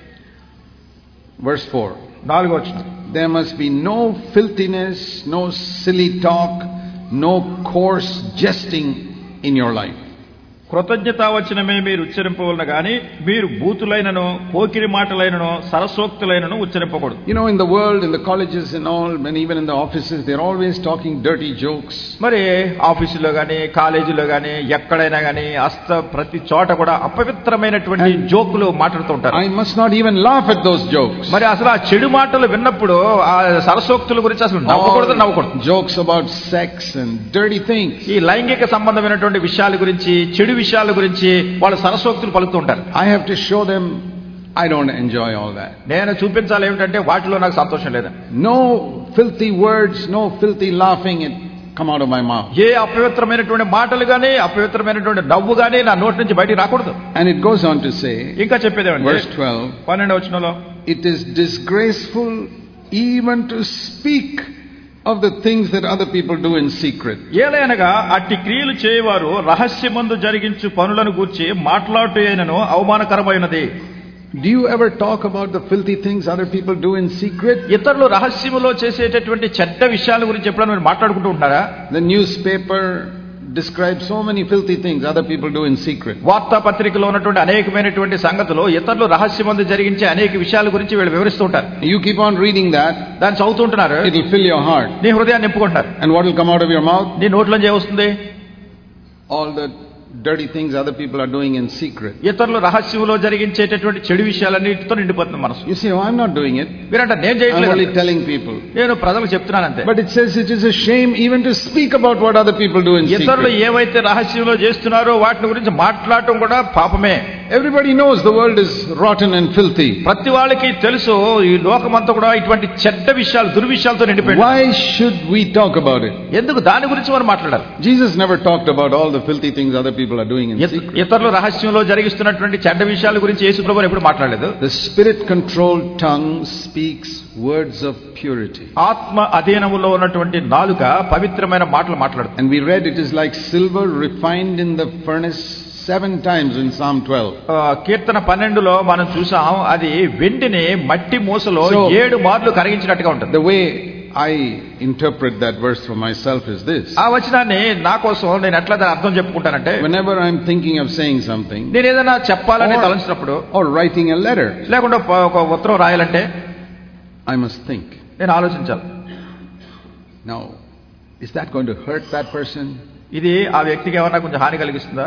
verse four. నాలుగో వచనం. There must be no filthiness, no silly talk, no coarse jesting in your life. కృతజ్ఞతా వచనమే మీరు ఉచ్చరింపవలన గాని మీరు బూతులైనను Pokiri మాటలైనను సరసోక్తులైనను ఉచ్చరింపకూడదు. You know, in the world, in the colleges and all, and even in the offices, they're always talking dirty jokes. మరి ఆఫీసులో గాని కాలేజీలో గాని ఎక్కడైనా గాని అస్త ప్రతి చోట కూడా అపవిత్రమైనటువంటి జోకులు మాట్లాడుతూ ఉంటారు. I must not even laugh at those jokes. మరి అసలు ఆ చెడు మాటలు విన్నప్పుడు ఆ సరసోక్తుల గురించి అసలు నవ్వకూడదు నవ్వకూడదు. Jokes about sex and dirty things. ఈ లైంగిక సంబంధమైనటువంటి విషయాల గురించి, చెడు విషయాల గురించి వాళ్ళు సరసోక్తులు పలుకుతూ ఉంటారు. I have to show them I don't enjoy all that. నేను చూపించాలి ఏమిటంటే వాటిలో నాకు సంతోషం లేదు. No filthy words, no filthy laughing it come out of my mouth. ఏ అపవిత్రమైనటువంటి మాటలు గాని, అపవిత్రమైనటువంటి నవ్వు గాని నా నోటి నుంచి బయటికి రాకూడదు. And it goes on to say, ఇంకా చెప్పేది ఏమంటే verse twelve, పన్నెండవ వచనంలో, it is disgraceful even to speak of the things that other people do in secret. ఏలైనగా అట్టి క్రియలు చేయవారు రహస్యమందు జరిగించు పనులను గూర్చి మాట్లాడుటైనను అవమానకరమైనది. Do you ever talk about the filthy things other people do in secret? ఇతరులు రహస్యములో చేసేటటువంటి చెడ్డ విషయాల గురించి ఎప్పుడైనా మీరు మాట్లాడుకుంటూ ఉంటారా? The newspaper describes so many filthy things other people do in secret. వార్తాపత్రికలో ఉన్నటువంటి అనేకమైనటువంటి సంగతులు ఇతరులు రహస్యమందు జరిగించే అనేక విషయాల గురించి వీళ్ళు వివరిస్తూ ఉంటారు. You keep on reading that, దాన్ని చదువుతుంటున్నారు, it will fill your heart. నీ హృదయాన్ని నింపుకుంటారు. And what will come out of your mouth? నీ నోట్లోంచి ఏమొస్తుంది? All the dirty things other people are doing in secret. ఇతరులు రహస్యంలో జరిగించేటటువంటి చెడు విషయాలన్నిటితో నిండిపోతుంది మనసు. You say, oh, I'm not doing it. మీరంట నేను I'm చేయట్లేదు, only telling people. నేను ప్రజలకు చెప్తున్నాను అంతే. But it says it is a shame even to speak about what other people do in ఇతరులు secret. ఏవైతే రహస్యంలో చేస్తున్నారో వాటి గురించి మాట్లాడటం కూడా పాపమే. Everybody knows the world is rotten and filthy. ప్రతి వాళ్ళకి తెలుసు ఈ లోకమంతా కూడా ఇటువంటి చెడ్డ విషయాలు దుర్విషయాలతో నిండిపోయింది. Why should we talk about it? ఎందుకు దాని గురించి మనం మాట్లాడాలి? Jesus never talked about all the filthy things other people are doing in secret. ఇతరులు రహస్యంలో జరిగిస్తున్నటువంటి చెడ్డ విషయాల గురించి యేసు ప్రభువు ఎప్పుడు మాట్లాడలేదు. The spirit controlled tongue speaks words of purity. ఆత్మ అధీనములో ఉన్నటువంటి నాలుక పవిత్రమైన మాటలు మాట్లాడుతుంది. And we read it is like silver refined in the furnace seven times in Psalm twelve. కీర్తన పన్నెండులో మనం చూసాం, అది వెండిని మట్టి మూసలో ఏడు మార్లు కరిగించినట్టుగా ఉంటుంది. The way I interpret that verse for myself is this. ఆ వచనాన్ని నా కోసం నేను ఎట్లా అర్థం చెప్పుకుంటానంటే, whenever I'm thinking of saying something, నేను ఏదైనా చెప్పాలని తలంచినప్పుడు, or writing a letter, లేకుండా ఒక ఉత్తరం రాయాలంటే I must think. నేను ఆలోచించాలి. Now, is that going to hurt that person? ఇది ఆ వ్యక్తికి ఏమన్నా కొంచెం హాని కలిగిస్తుందా?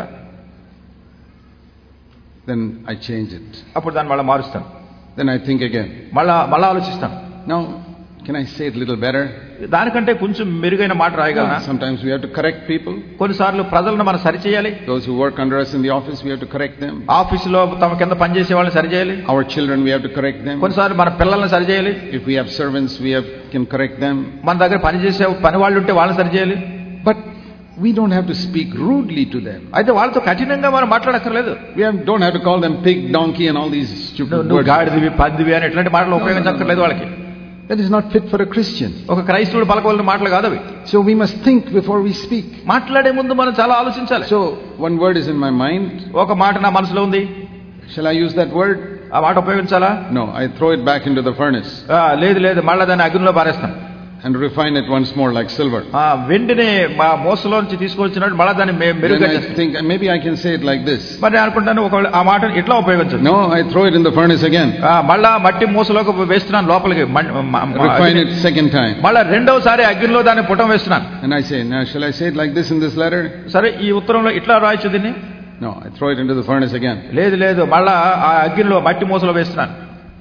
Then I change it. అప్పుడు దాన్ని మళ్ళీ మారుస్తాను. Then I think again. మళ్ళా మళ్ళా ఆలోచిస్తాను. Now, can I say it a little better? దానికంటే కొంచెం మెరుగైన మాట రాయగలనా? Sometimes we have to correct people. కొన్నిసార్లు ప్రజలను మనం సరిచేయాలి. Those who work under us in the office, we have to correct them. ఆఫీసులో తమ కింద పనిచేసే వాళ్ళని సరిచేయాలి. Our children, we have to correct them. కొన్నిసార్లు మన పిల్లల్ని సరిచేయాలి. If we have servants, we have can correct them. మన దగ్గర పనిచేసే పని వాళ్ళు ఉంటే వాళ్ళని సరిచేయాలి. But we don't have to speak rudely to them. అయితే వాళ్ళతో కఠినంగా మనం మాట్లాడక్కర్లేదు. We have, don't have to call them pig, donkey and all these stupid words. నువ్వు గాడిదివి పందివి అని ఎట్లాంటి మాటలు ఉపయోగించక్కర్లేదు వాళ్ళకి. That is not fit for a Christian. ఒక క్రైస్తవుడు పలకవలసిన మాటలు కాదు అవి. So we must think before we speak. మాట్లాడే ముందు మనం చాలా ఆలోచించాలి. So one word is in my mind. ఒక మాట నా మనసులో ఉంది. Shall I use that word? ఆ మాట ఉపయోగించాలా? No, I throw it back into the furnace. లేదు లేదు, మళ్ళా దాన్ని అగ్నిలో పారేస్తాను. And refine it once more like silver. ఆ వెండిని మా మోసలోంచి తీసుకొచ్చినట్టు మళ్ళా దాన్ని మెరుగ్గా చేస్తాను. I think maybe I can say it like this. మరి అనుకుంటాను ఒకవేళ ఆ మాటను ఇట్లా ఉపయోగించు. No, I throw it in the furnace again. మళ్ళా మట్టి మూసలోకి వేస్తున్నాను లోపలికి. Refine it second time. మళ్ళా రెండోసారి అగ్నిలో దాన్ని పుటం వేస్తున్నాను. And I say, now shall I say it like this in this letter? సరే ఈ ఉత్తరంలో ఇట్లా రాయొచ్చు దీన్ని. No, I throw it into the furnace again. లేదు లేదు, మళ్ళా ఆ అగ్నిలో మట్టి మూసలో వేస్తున్నాను.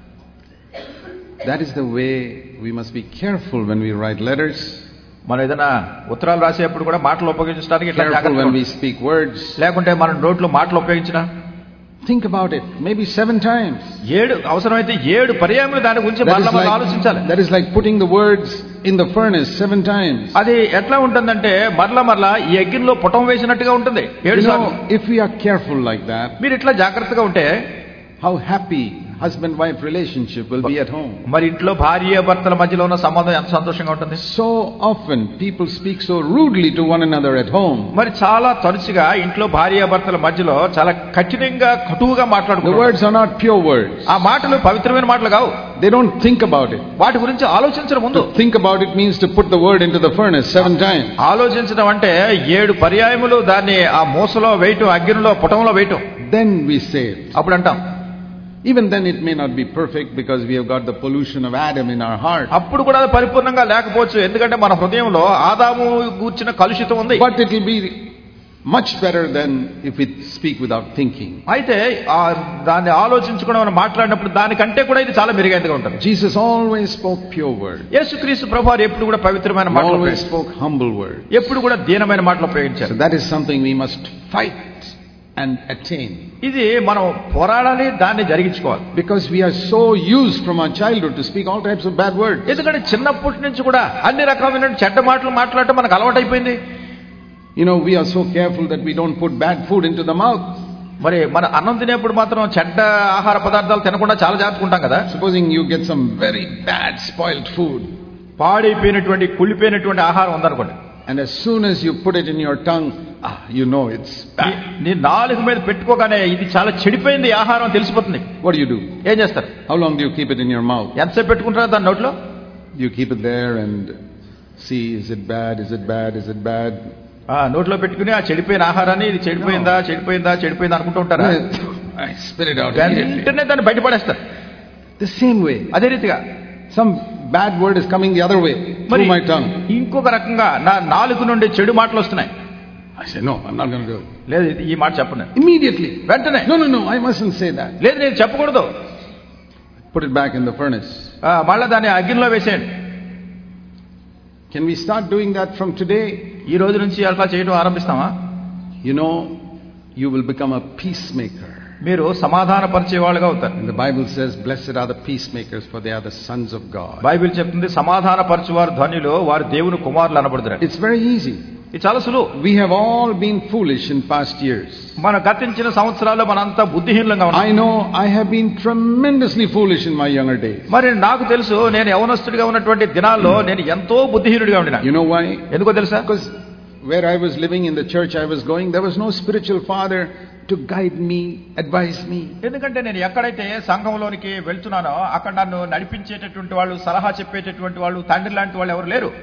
That is the way we must be careful when we write letters. మనం ఏదైనా ఉత్తరాలు రాసేప్పుడు కూడా మాటలు ఉపయోగించడానికి ఇట్లా careful when we speak words. లేకుంటే మనం నోట్లో మాటలు ఉపయోగించినా. Think about it, maybe seven times. ఏడు అవసరమైతే ఏడు పర్యాయములు దాని గురించి మళ్ళీ ఆలోచించాలి. That is like putting the words in the furnace seven times. అది ఎట్లా ఉంటుందంటే మరలా మరలా ఈ అగ్నిలో పుటం వేసినట్టుగా ఉంటుంది ఏడు సార్లు. If we are careful like that, మీరు ఇట్లా జాగ్రత్తగా ఉంటే how happy husband wife relationship will be at home. మరి ఇంట్లో భార్య భర్తల మధ్యలో ఉన్న సంబంధం ఎంత సంతోషంగా ఉంటుంది. So often people speak so rudely to one another at home. మరి చాలా తరచుగా ఇంట్లో భార్య భర్తల మధ్యలో చాలా కఠినంగా కటువుగా మాట్లాడుకుంటారు. The words are not pure words. ఆ మాటలు పవిత్రమైన మాటలు కావు. They don't think about it. వాటి గురించి ఆలోచించడం ముందు. To think about it means to put the word into the furnace seven times. ఆలోచించడం అంటే ఏడు పర్యాయములు దాన్ని ఆ మూసలో వేయటం, అగ్నిలో పుటంలో వేయటం. Then we say it. అప్పుడు అంటాం. Even then it may not be perfect because we have got the pollution of Adam in our heart. అప్పుడు కూడా పరిపూర్ణంగా లేకపోవచ్చు, ఎందుకంటే మన హృదయంలో ఆదాము గూర్చిన కలుషితం ఉంది. But it will be much better than if we speak without thinking. అయితే దాన్ని ఆలోచించుకోవడం మాట్లాడినప్పుడు దానికంటే కూడా ఇది చాలా మెరుగైనదిగా ఉంటుంది. Jesus always spoke pure words. యేసుక్రీస్తు ప్రభువారు ఎప్పుడు కూడా పవిత్రమైన మాటలు always spoke humble words. ఎప్పుడు కూడా దీనమైన మాటలు ఉపయోగించారు. So that is something we must fight and attain. ఇది మనం పోరాడాలి, దాన్ని జరిగించుకోవాలి. Because we are so used from our childhood to speak all types of bad words. ఎందుకంటే చిన్నప్పటి నుంచి కూడా అన్ని రకమైన చెడ్డ మాటలు మాట్లాడటం మనకు అలవాటైపోయింది. You know, we are so careful that we don't put bad food into the mouth. మరి మన అన్నం తినేప్పుడు మాత్రం చెడ్డ ఆహార పదార్థాలు తినకుండా చాలా జాగ్రత్తగా ఉంటాం కదా. Supposing you get some very bad spoiled food. పాడైపోయినటువంటి కుళ్ళిపోయినటువంటి ఆహారం ఉందనుకోండి. And as soon as you put it in your tongue, ah, you know it's bad. నీ నాలుక మీద పెట్టుకోగానే ఇది చాలా చెడిపోయింది ఆహారం తెలిసిపోతుంది. What do you do? ఏం చేస్తారు? How long do you keep it in your mouth? ఎంతసేపు పెట్టుకుంటారా దాని నోట్లో? You keep it there and see, is it bad, is it bad, is it bad? ఆ నోట్లో పెట్టుకుని ఆ చెడిపోయిన ఆహారాన్ని ఇది చెడిపోయిందా చెడిపోయిందా చెడిపోయిందా అనుకుంటూ ఉంటారా? I spit it out. వెంటనే దాన్ని బయటపడేస్తారు. The same way. అదే రీతిగా some bad word is coming the other way through my tongue. ఇంకొక రకంగా నా నాలుక నుండి చెడు మాటలు వస్తున్నాయి. I say no, I'm not going to do it. లేదు ఈ మాట చెప్పను. Immediately. వెంటనే. No, no, no, I mustn't say that. లేదు నేను చెప్పకూడదు. Put it back in the furnace. ఆ మళ్ళా దాన్ని అగ్నిలో వేసేయండి. Can we start doing that from today? ఈ రోజు నుంచి అట్లా చేయడం ఆరంభిస్తామా? You know, you will become a peacemaker. మీరు సమాధాన పరిచేవాళ్ళుగా అవుతారు. And the Bible says, blessed are the peacemakers, for they are the sons of God. Bible చెప్తుంది సమాధాన పరిచేవారు ధన్యులు, వారు దేవుని కుమారులు అనబడుతారు. It's very easy. ఇది చాలా సులువు. We have all been foolish in past years. మన గతించిన సంవత్సరాల్లో మనంతా బుద్ధిహీనులుగా ఉన్నాం. I know I have been tremendously foolish in my younger days. మరి నాకు తెలుసు నేను యవనస్తుడిగా ఉన్నటువంటి దినాల్లో నేను ఎంతో బుద్ధిహీనుడిగా ఉండినా. You know why? ఎందుకో తెలుసా? Because where I was living in the church I was going, there was no spiritual father to guide me, advise me. ఎందుకంటే నేను ఎక్కడైతే సంఘంలోనికి వెళ్తున్నానో అక్కడ నన్ను నడిపించేటటువంటి వాళ్ళు, సలహా చెప్పేటటువంటి వాళ్ళు, తండ్రి లాంటి వాళ్ళు ఎవరు లేరు.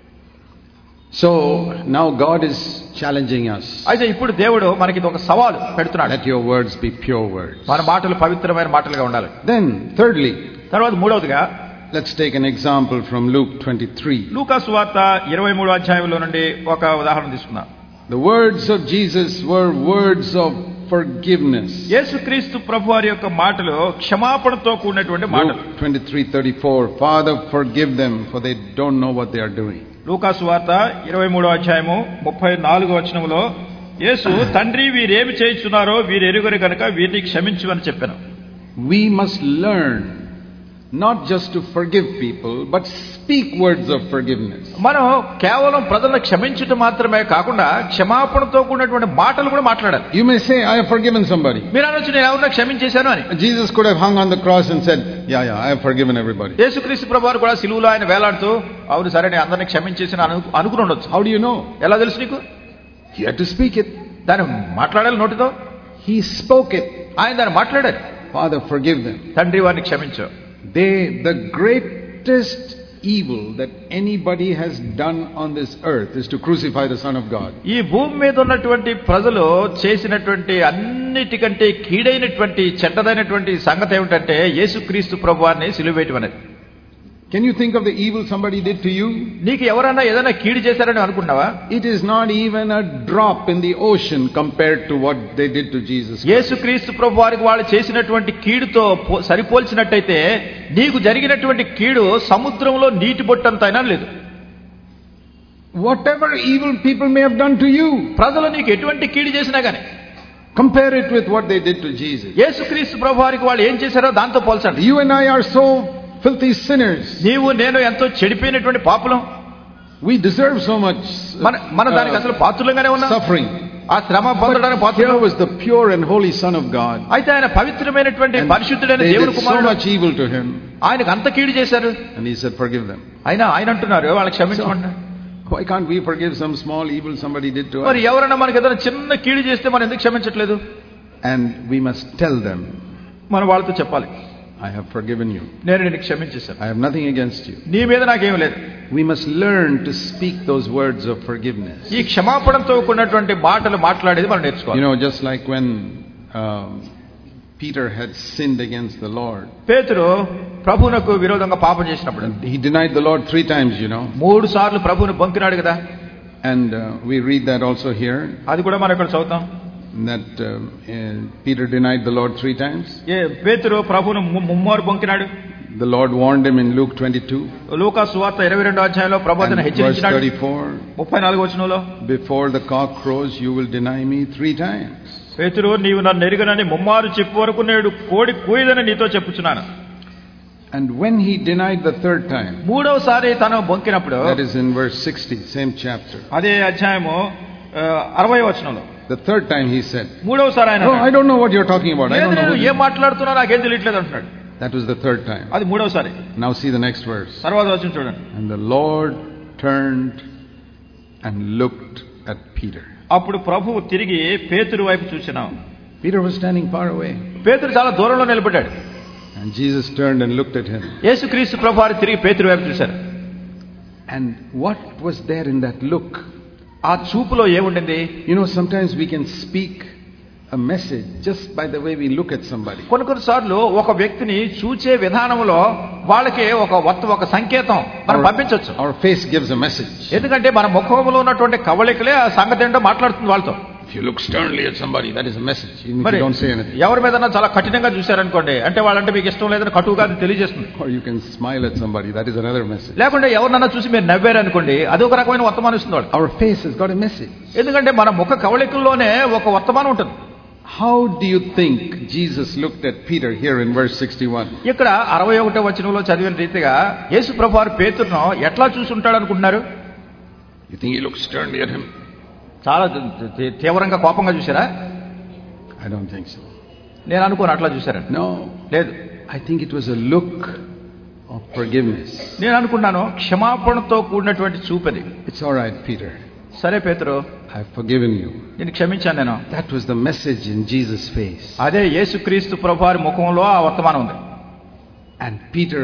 So now God is challenging us. అయితే ఇప్పుడు దేవుడు మనకి ఒక సవాలు పెడుతున్నాడు. Let your words be pure words. మన మాటలు పవిత్రమైన మాటలుగా ఉండాలి. Then thirdly, తర్వాత మూడవదిగా let's take an example from Luke twenty-three. లూకా సువార్త ఇరవై మూడో అధ్యాయంలో నుండి ఒక ఉదాహరణ తీసుకుందాం. The words of Jesus were words of forgiveness. యేసుక్రీస్తు ప్రభువారి యొక్క మాటలు క్షమాపణతో కూడినటువంటి మాటలు. Luke twenty-three thirty-four, Father forgive them, for they don't know what they are doing. లూకా సువార్త ఇరవై మూడో అధ్యాయము ముప్పై నాలుగో వచనంలో యేసు తండ్రి వీరేమి చేయుచున్నారో వీరు ఎరుగరు గనుక వీరిని క్షమించు అని చెప్పాను. We must learn not just to forgive people, but speak words of forgiveness. మనం కేవలం ప్రజలను క్షమించడం మాత్రమే కాకుండా క్షమాపణతో కూడినటువంటి మాటలు కూడా మాట్లాడాలి. You may say, I have forgiven somebody. మీరు అనొచ్చు నేను ఎవరినో క్షమించేశాను అని. Jesus could have hung on the cross and said, yeah, yeah, I have forgiven everybody. యేసుక్రీస్తు ప్రభువారు కూడా సిలువలో ఆయన వేలాడుతూ అవును సరే నేను అందరిని క్షమించేసాను అను అనుకుని ఉండొచ్చు. How do you know? ఎలా తెలుసు నీకు? He had to speak it. దాన్ని మాట్లాడాలి నోటితో. He spoke it. ఆయన దాన్ని మాట్లాడారు. Father forgive them. తండ్రి వారిని క్షమించు. They, the greatest evil that anybody has done on this earth is to crucify the Son of God. ఈ భూమి మీద ఉన్నటువంటి ప్రజలు చేసినటువంటి అన్నిటికంటే కీడైనటువంటి చెడ్డదైనటువంటి సంగతి ఏమిటంటే యేసుక్రీస్తు ప్రభువారిని సిలువేయటం అనేది. Can you think of the evil somebody did to you? నీకు ఎవరైనా ఏదైనా కీడు చేశారని అనుకున్నావా? It is not even a drop in the ocean compared to what they did to Jesus. యేసుక్రీస్తు ప్రభువారికి వాళ్ళు చేసినటువంటి కీడుతో సరిపోల్చినట్టయితే నీకు జరిగినటువంటి కీడు సముద్రంలో నీటి బొట్టంతైనా లేదు. Whatever evil people may have done to you, ప్రజలు నీకు ఎటువంటి కీడు చేసినా గానీ compare it with what they did to Jesus. యేసుక్రీస్తు ప్రభువారికి వాళ్ళు ఏం చేశారో దాంతో పోల్చండి. You and I are so filthy sinners. నీవు నేను ఎంతో చెడిపోయినటువంటి పాపులం. We deserve so much మన మన దానికి అసలు పాత్రులంగానే ఉన్నాం. suffering. ఆ శ్రమ పొందడానికి పాత్రులం. Here was the pure and holy Son of God. అయితే ఆయన పవిత్రమైనటువంటి పరిశుద్ధుడైన దేవుని కుమారుడు. So much evil to him. ఆయనకు అంత కీడు చేశారు. And he said forgive them. అయినా ఆయన అంటున్నారు వాళ్ళని క్షమించమన్నారు. Why can't we forgive some small evil somebody did to us? మరి ఎవరైనా మనకి ఏదైనా చిన్న కీడు చేస్తే మనం ఎందుకు క్షమించట్లేదు? And we must tell them, మనం వాళ్ళతో చెప్పాలి, I have forgiven you. నేను నిన్ను క్షమించేశాను. I have nothing against you. నీ మీద నాకేం లేదు. We must learn to speak those words of forgiveness. ఈ క్షమాపణతో కూడినటువంటి మాటలు మాట్లాడేది మనం నేర్చుకోవాలి. You know, just like when um, Peter had sinned against the Lord. పేతురు ప్రభువునకు విరోధంగా పాపం చేసినప్పుడు he denied the Lord three times, you know. మూడు సార్లు ప్రభువును బొంకినాడు కదా. And uh, we read that also here. అది కూడా మనం ఇక్కడ చదువుతాం. That uh, uh, Peter denied the Lord three times. ఏ పేతురు ప్రభువును ముమ్మారు బొంకినాడు. The Lord warned him in Luke twenty-two. లూకా సువార్త ఇరవై రెండో అధ్యాయంలో ప్రభువును హెచ్చరించాడు. verse thirty-four. ముప్పై నాలుగో వచనంలో Before the cock crows you will deny me three times. పేతురు నీవు నన్ను ఎరుగనని ముమ్మారు చెప్పు వరకు నేడు కోడి కూయదని నీతో చెప్పుచున్నాను. And when he denied the third time, మూడోసారి తను బొంకినప్పుడు, that is in verse sixty, same chapter. అదే అధ్యాయము అరవై వచనంలో the third time he said, మూడోసారి ఆయన no, I don't know what you're talking about. I don't know. ఏం మాట్లాడుతున్నా నాకేం తెలియట్లేదు అంటున్నాడు. That was the third time. అది మూడోసారి. Now see the next verse. తర్వాత వచనం చూడండి. And the Lord turned and looked at Peter. అప్పుడు ప్రభువు తిరిగి పేతురు వైపు చూసినా. Peter was standing far away. పేతురు చాలా దూరంలో నిలబడ్డాడు. And Jesus turned and looked at him. యేసుక్రీస్తు ప్రభువారు తిరిగి పేతురు వైపు చూశారు. And what was there in that look? ఆ చూపులో ఏముండింది? You know, sometimes we can speak a message just by the way we look at somebody. కొన్ని కొన్ని సార్లు ఒక వ్యక్తిని చూచే విధానంలో వాళ్ళకి ఒక ఒక సంకేతం మనం పంపించవచ్చు. Our face gives a message. ఎందుకంటే మన ముఖంలో ఉన్నటువంటి కవళికలే ఆ సంగతి ఏంటో మాట్లాడుతుంది వాళ్ళతో. If you look sternly at somebody, that is a message. Even if you don't say anything. ఎవరి మీదన్నా చాలా కఠినంగా చూశారనుకోండి, అంటే వాళ్ళంటే మీకు ఇష్టం లేదని కటువుగా అది తెలియజేస్తుంది. Or you can smile at somebody, that is another message. లేకుంటే ఎవరినన్నా చూసి మీరు నవ్వారు అనుకోండి, అది ఒక రకమైన వర్తమానం ఇస్తుంది వాళ్ళు. Our face has got a message. ఎందుకంటే మన ముఖ కవళికల్లోనే ఒక వర్తమానం ఉంటుంది. How do you think Jesus looked at Peter here in verse sixty-one? ఇక్కడ అరవై ఒకటో వచనంలో చదివిన రీతిగా యేసు ప్రభువారు పేతురును ఎట్లా చూసి ఉంటాడు అనుకుంటున్నారు? You think he looked sternly at him? చాలా తీవ్రంగా కోపంగా చూసారా? I don't think so. నేను అనుకోను అట్లా చూసారా? No. లేదు. I think it was a look of forgiveness. నేను అనుకున్నాను క్షమాపణతో కూడినటువంటి చూపది. It's all right, Peter. సరే పేతురు, I've forgiven you. నేను క్షమించాను నేను. That was the message in Jesus' face. అదే యేసుక్రీస్తు ప్రభువారి ముఖంలో ఆ వర్తమానం ఉంది. And Peter,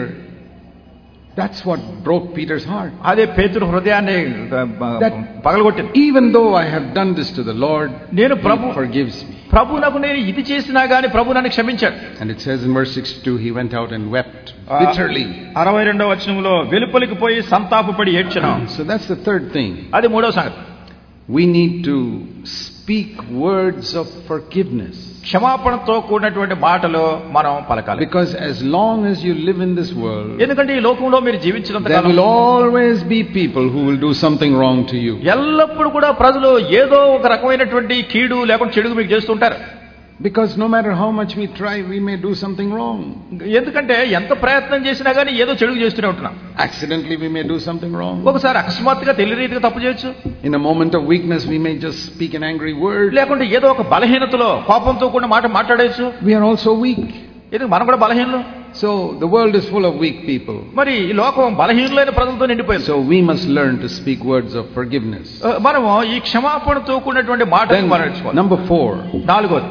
that's what broke Peter's heart. అదే పేతురు హృదయాన్ని పగలగొట్టింది. Even though I have done this to the Lord, నేను ప్రభు He forgives me. ప్రభు నాకు నేను ఇది చేసినా గాని ప్రభు నన్ను క్షమించాడు. And it says in verse sixty-two, he went out and wept bitterly. అరవై రెండవ వచనంలో వెలుపలికి పోయి సంతాపపడి ఏడ్చెను. So that's the third thing. అది మూడో సంగతి. We need to speak words of forgiveness. క్షమాపణతో కూడినటువంటి మాటలు మనం పలకాలి. Because as long as you live in this world, ఎందుకంటే ఈ లోకంలో మీరు జీవించినంత కాలం there will always be people who will do something wrong to you. ఎల్లప్పుడూ కూడా ప్రజలు ఏదో ఒక రకమైనటువంటి కీడు లేకుంటే చెడుగు మీకు చేస్తుంటారు. Because no matter how much we try, we may do something wrong. ఎందుకంటే ఎంత ప్రయత్నం చేసినా గానీ ఏదో చెడుగు చేస్తూనే ఉంటున్నాం. Accidentally we may do something wrong. ఒకసారి అకస్మాత్తుగా తెలియని రీతిగా తప్పు చేయొచ్చు. In a moment of weakness we may just speak an angry word. లేకుంటే ఏదో ఒక బలహీనతలో కోపంతో కూడిన మాట మాట్లాడొచ్చు. We are also weak. ఇది మనం కూడా బలహీనులు. So the world is full of weak people. మరి ఈ లోకం బలహీనులైన ప్రజలతో నిండిపోయింది. So we must learn to speak words of forgiveness. మనము ఈ క్షమాపణతో కూడినటువంటి మాటలు నేర్చుకోవాలి. Number four. నాలుగోది,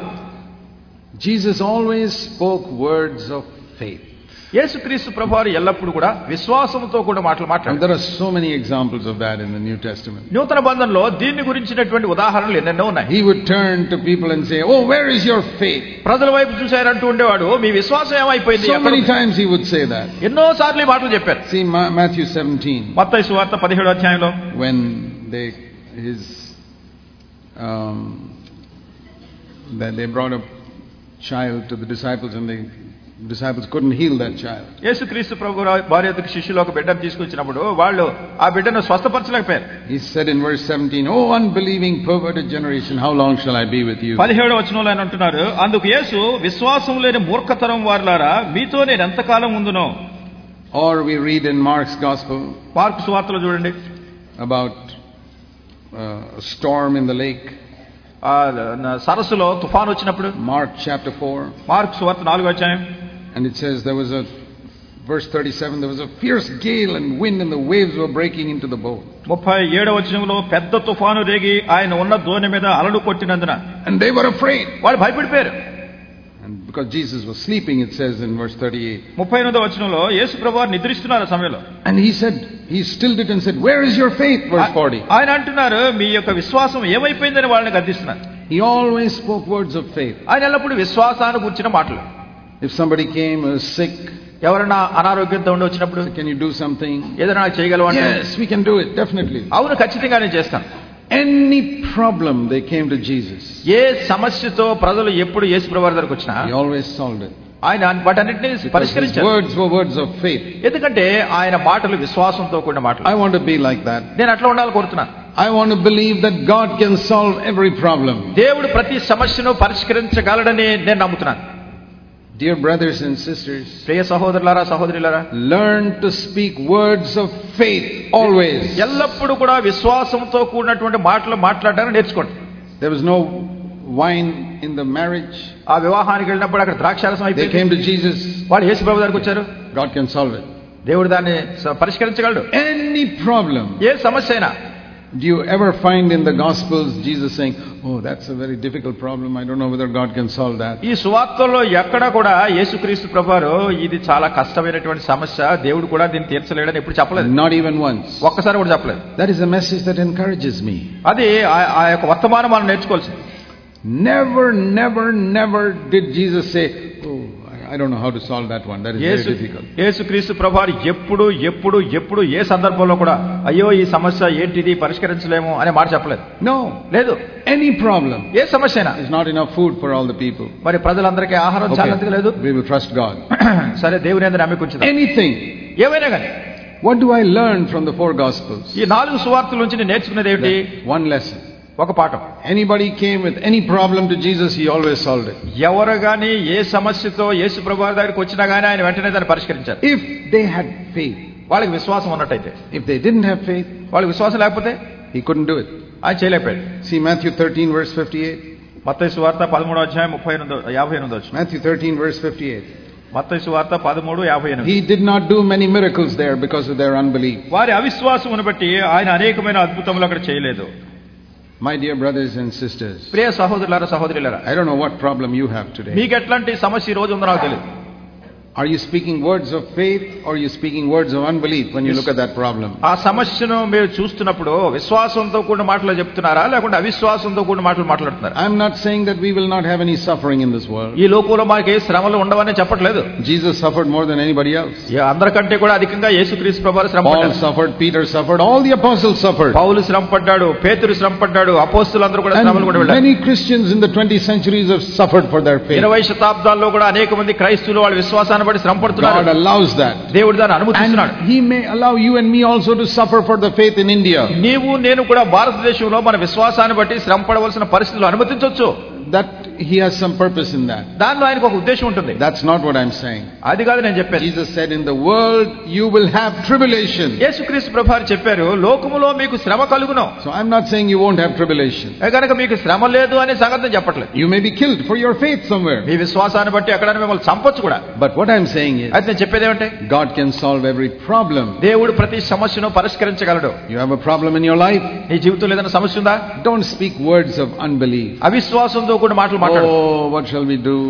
Jesus always spoke words of faith. యేసుక్రీస్తు ప్రభువారు ఎల్లప్పుడూ కూడా విశ్వాసంతో కూడా మాటలు మాట్లాడారు. There are so many examples of that in the New Testament. నూతన బంధంలో దీన్ని గురించినటువంటి ఉదాహరణలు ఎన్నెన్నో ఉన్నాయి. He would turn to people and say, "Oh, where is your faith?" ప్రజల వైపు చూశారంటూ ఉండేవాడు, మీ విశ్వాసం ఏమైపోయింది? So many times he would say that. ఎన్నో సార్లు ఈ మాటలు చెప్పారు. See Matthew seventeen. మత్తయి సువార్త పదిహేడో అధ్యాయంలో when they his um that they brought a child to the disciples and the disciples couldn't heal that child. యేసుక్రీస్తు ప్రభువు వారి యొక్క శిష్యులు ఒక బిడ్డను తీసుకొచ్చినప్పుడు వాళ్ళు ఆ బిడ్డను స్వస్థపరచలేకపోయారు. He said in verse seventeen, "Oh unbelieving perverted generation, how long shall I be with you?" పదిహేడవ వచనంలో ఆయన అంటున్నారు, అందుకు యేసు విశ్వాసం లేని మూర్ఖతరం వారులారా మీతో నేను ఎంతకాలం ఉందునో. Or we read in Mark's gospel, Mark సువార్తలో చూడండి, about uh, a storm in the lake. సరస్సులో తుఫాను వచ్చినప్పుడు. Mark chapter four. మార్కు సువార్త నాలుగో అధ్యాయం. And it says there was a verse thirty-seven, there was a fierce gale and wind and the waves were breaking into the boat. ముప్పై ఏడవ వచనంలో పెద్ద తుఫాను రేగి ఆయన ఉన్న దోణి మీద అలలు కొట్టినందున and they were afraid. వాళ్ళు భయపడిపోయారు. And because Jesus was sleeping, it says in verse thirty-eight. ముప్పై ఎనిమిదవ వచనంలో యేసు ప్రభువు నిద్రిస్తున్నారు ఆ సమయంలో. And he said, he stilled it and said, "Where is your faith?" verse forty. ఆయన అంటున్నారు, మీ యొక్క విశ్వాసం ఏమైపోయిందని వాళ్ళని గద్దిస్తున్నారు. He always spoke words of faith. ఆయన ఎల్లప్పుడూ విశ్వాసాన్ని గురించిన మాటలు. If somebody came uh, sick, ఎవరైనా అనారోగ్యంతో ఉండి వచ్చినప్పుడు, can you do something? ఏదైనా చేయగలవా? Yes, we can do it, definitely. అవును, ఖచ్చితంగా నేను చేస్తాను. Any problem they came to Jesus, ఏ సమస్యతో ప్రజలు ఎప్పుడు యేసు ప్రభువు దగ్గరికి వచ్చినా he always solved it. ఆయన వాటన్నిటిని పరిష్కరించారు. Words were words of faith. ఎందుకంటే ఆయన మాటలు విశ్వాసంతో కూడిన మాటలు. I want to be like that. నేను అట్లా ఉండాలని కోరుతున్నాను. I want to believe that God can solve every problem. దేవుడు ప్రతి సమస్యను పరిష్కరించగలడని నేను నమ్ముతున్నాను. Dear brothers and sisters, ప్రియ సహోదరులారా సహోదరులారా, learn to speak words of faith always. ఎల్లప్పుడూ కూడా విశ్వాసంతో కూడినటువంటి మాటలు మాట్లాడడానికి నేర్చుకోండి. There was no wine in the marriage. ఆ వివాహానికి వెళ్ళినప్పుడు అక్కడ ద్రాక్షారసం They అయిపోయింది. came to Jesus. వాళ్ళు యేసు ప్రభు దగ్గరికి వచ్చారు. God can solve it. దేవుడు దాన్ని స- పరిష్కరించగలడు. Any problem. ఏ సమస్య అయినా. Do you ever find in the Gospels Jesus saying, "Oh, that's a very difficult problem. I don't know whether God can solve that." ఈ సువార్తల్లో ఎక్కడ కూడా యేసుక్రీస్తు ప్రభువారు ఇది చాలా కష్టమైనటువంటి సమస్య, దేవుడు కూడా దీన్ని తీర్చలేడని ఎప్పుడు చెప్పలేదు. Not even once. ఒక్కసారి కూడా చెప్పలేదు. That is a message that encourages me. అది ఆ- ఆ యొక్క వర్తమానం మనం నేర్చుకోవాల్సింది. Never, never, never did Jesus say, "Oh, I don't know how to solve that one. That is very difficult." యేసుక్రీస్తు ప్రభువారు ఎప్పుడు ఎప్పుడు ఎప్పుడు ఏ సందర్భంలో కూడా అయ్యో ఈ సమస్య ఏంటిది పరిష్కరించలేము అనే మాట చెప్పలేదు. No. లేదు. Any problem. ఏ సమస్య అయినా. There's not enough food for all the people. మరి ప్రజలందరికీ ఆహారం చాలందుకు లేదు. We will trust God. సరే దేవుని యందు నమ్మిక ఉంచుదాం. Anything. ఏమైనా కానీ. What do I learn from the four Gospels? ఈ నాలుగు సువార్తల నుంచి నేను నేర్చుకునేది ఏమిటి? One lesson. ఒక పాఠం. Anybody came with any problem to Jesus, he always solved it. ఎవరు గాని ఏ సమస్యతో యేసు ప్రభువారి దగ్గరికి వచ్చినా గానీ ఆయన వెంటనే దాన్ని పరిష్కరించారు. If they had faith. వాళ్ళకి విశ్వాసం ఉన్నట్టయితే. If they didn't have faith, వాళ్ళకి విశ్వాసం లేకపోతే he couldn't do it. ఆయన చేయలేకపోయాడు. See Matthew thirteen verse fifty-eight. మత్తయి సువార్త పదమూడో అధ్యాయం ముప్పై ఎనిమిది యాభై ఎనిమిది వచ్చిన. Matthew thirteen verse fifty-eight. మత్తయి సువార్త పదమూడు యాభై ఎనిమిది. He did not do many miracles there because of their unbelief. వారి అవిశ్వాసమును బట్టి ఆయన అనేకమైన అద్భుతములు అక్కడ చేయలేదు. My dear brothers and sisters, ప్రియ సహోదరులారా సహోదరులారా, I don't know what problem you have today. మీకు ఎట్లాంటి సమస్య ఈ రోజు ఉందో నాకు తెలియదు. Are you speaking words of faith or are you speaking words of unbelief when you look at that problem? ఆ సమస్యను మీరు చూస్తున్నప్పుడు విశ్వాసంతో కూడిన మాటలు చెప్తున్నారా లేకుంటే అవిశ్వాసంతో కూడిన మాటలు మాట్లాడుతున్నారా? I am not saying that we will not have any suffering in this world. ఈ లోకంలో మనకి ఏ శ్రమలు ఉండవని చెప్పట్లేదు. Jesus suffered more than anybody else. ఏ అందరికంటే కూడా అధికంగా యేసుక్రీస్తు ప్రభువారు శ్రమ Paul పడ్డారు. suffered, Peter suffered, all the apostles suffered. పౌలు శ్రమ పడ్డాడు, పేతురు శ్రమ పడ్డాడు, అపోస్తలులందరూ కూడా శ్రమలు కూడా And వెళ్ళారు. many Christians in the twentieth centuries have suffered for their faith. ఇరవై శతాబ్దాల్లో కూడా అనేక మంది క్రైస్తవులు వాళ్ళ విశ్వాసాన్ని బట్టి శ్రమ పడుతున్నారు. God allows that. దేవుడు దాన్ని అనుమతిస్తున్నాడు. And He may allow you and me also to suffer for the faith in India. నీవు నేను కూడా భారతదేశంలో మన విశ్వాసాన్ని బట్టి శ్రమ పడవలసిన పరిస్థితులు అనుమతించవచ్చు. That He has some purpose in that. దానిలో ఆయనకు ఒక ఉద్దేశం ఉంటుంది. That's not what I'm saying. అది కాదు నేను చెప్పేది. Jesus said, "In the world you will have tribulation." యేసుక్రీస్తు ప్రభువారు చెప్పారు లోకములో మీకు శ్రమ కలుగును. So I'm not saying you won't have tribulation. కనుక మీకు శ్రమ లేదు అనే సంగతి చెప్పట్లేదు. You may be killed for your faith somewhere. మీ విశ్వాసాన్ని బట్టి ఎక్కడైనా మిమ్మల్ని చంపొచ్చు కూడా. But what I'm saying is, అయితే నేను చెప్పేది ఏమంటే God can solve every problem. దేవుడు ప్రతి సమస్యను పరిష్కరించగలడు. You have a problem in your life? నీ జీవితంలో ఏదైనా సమస్య ఉందా? Don't speak words of unbelief. అవిశ్వాసంతో కూడా మాటలు మాట్లాడు. Oh, what shall we do?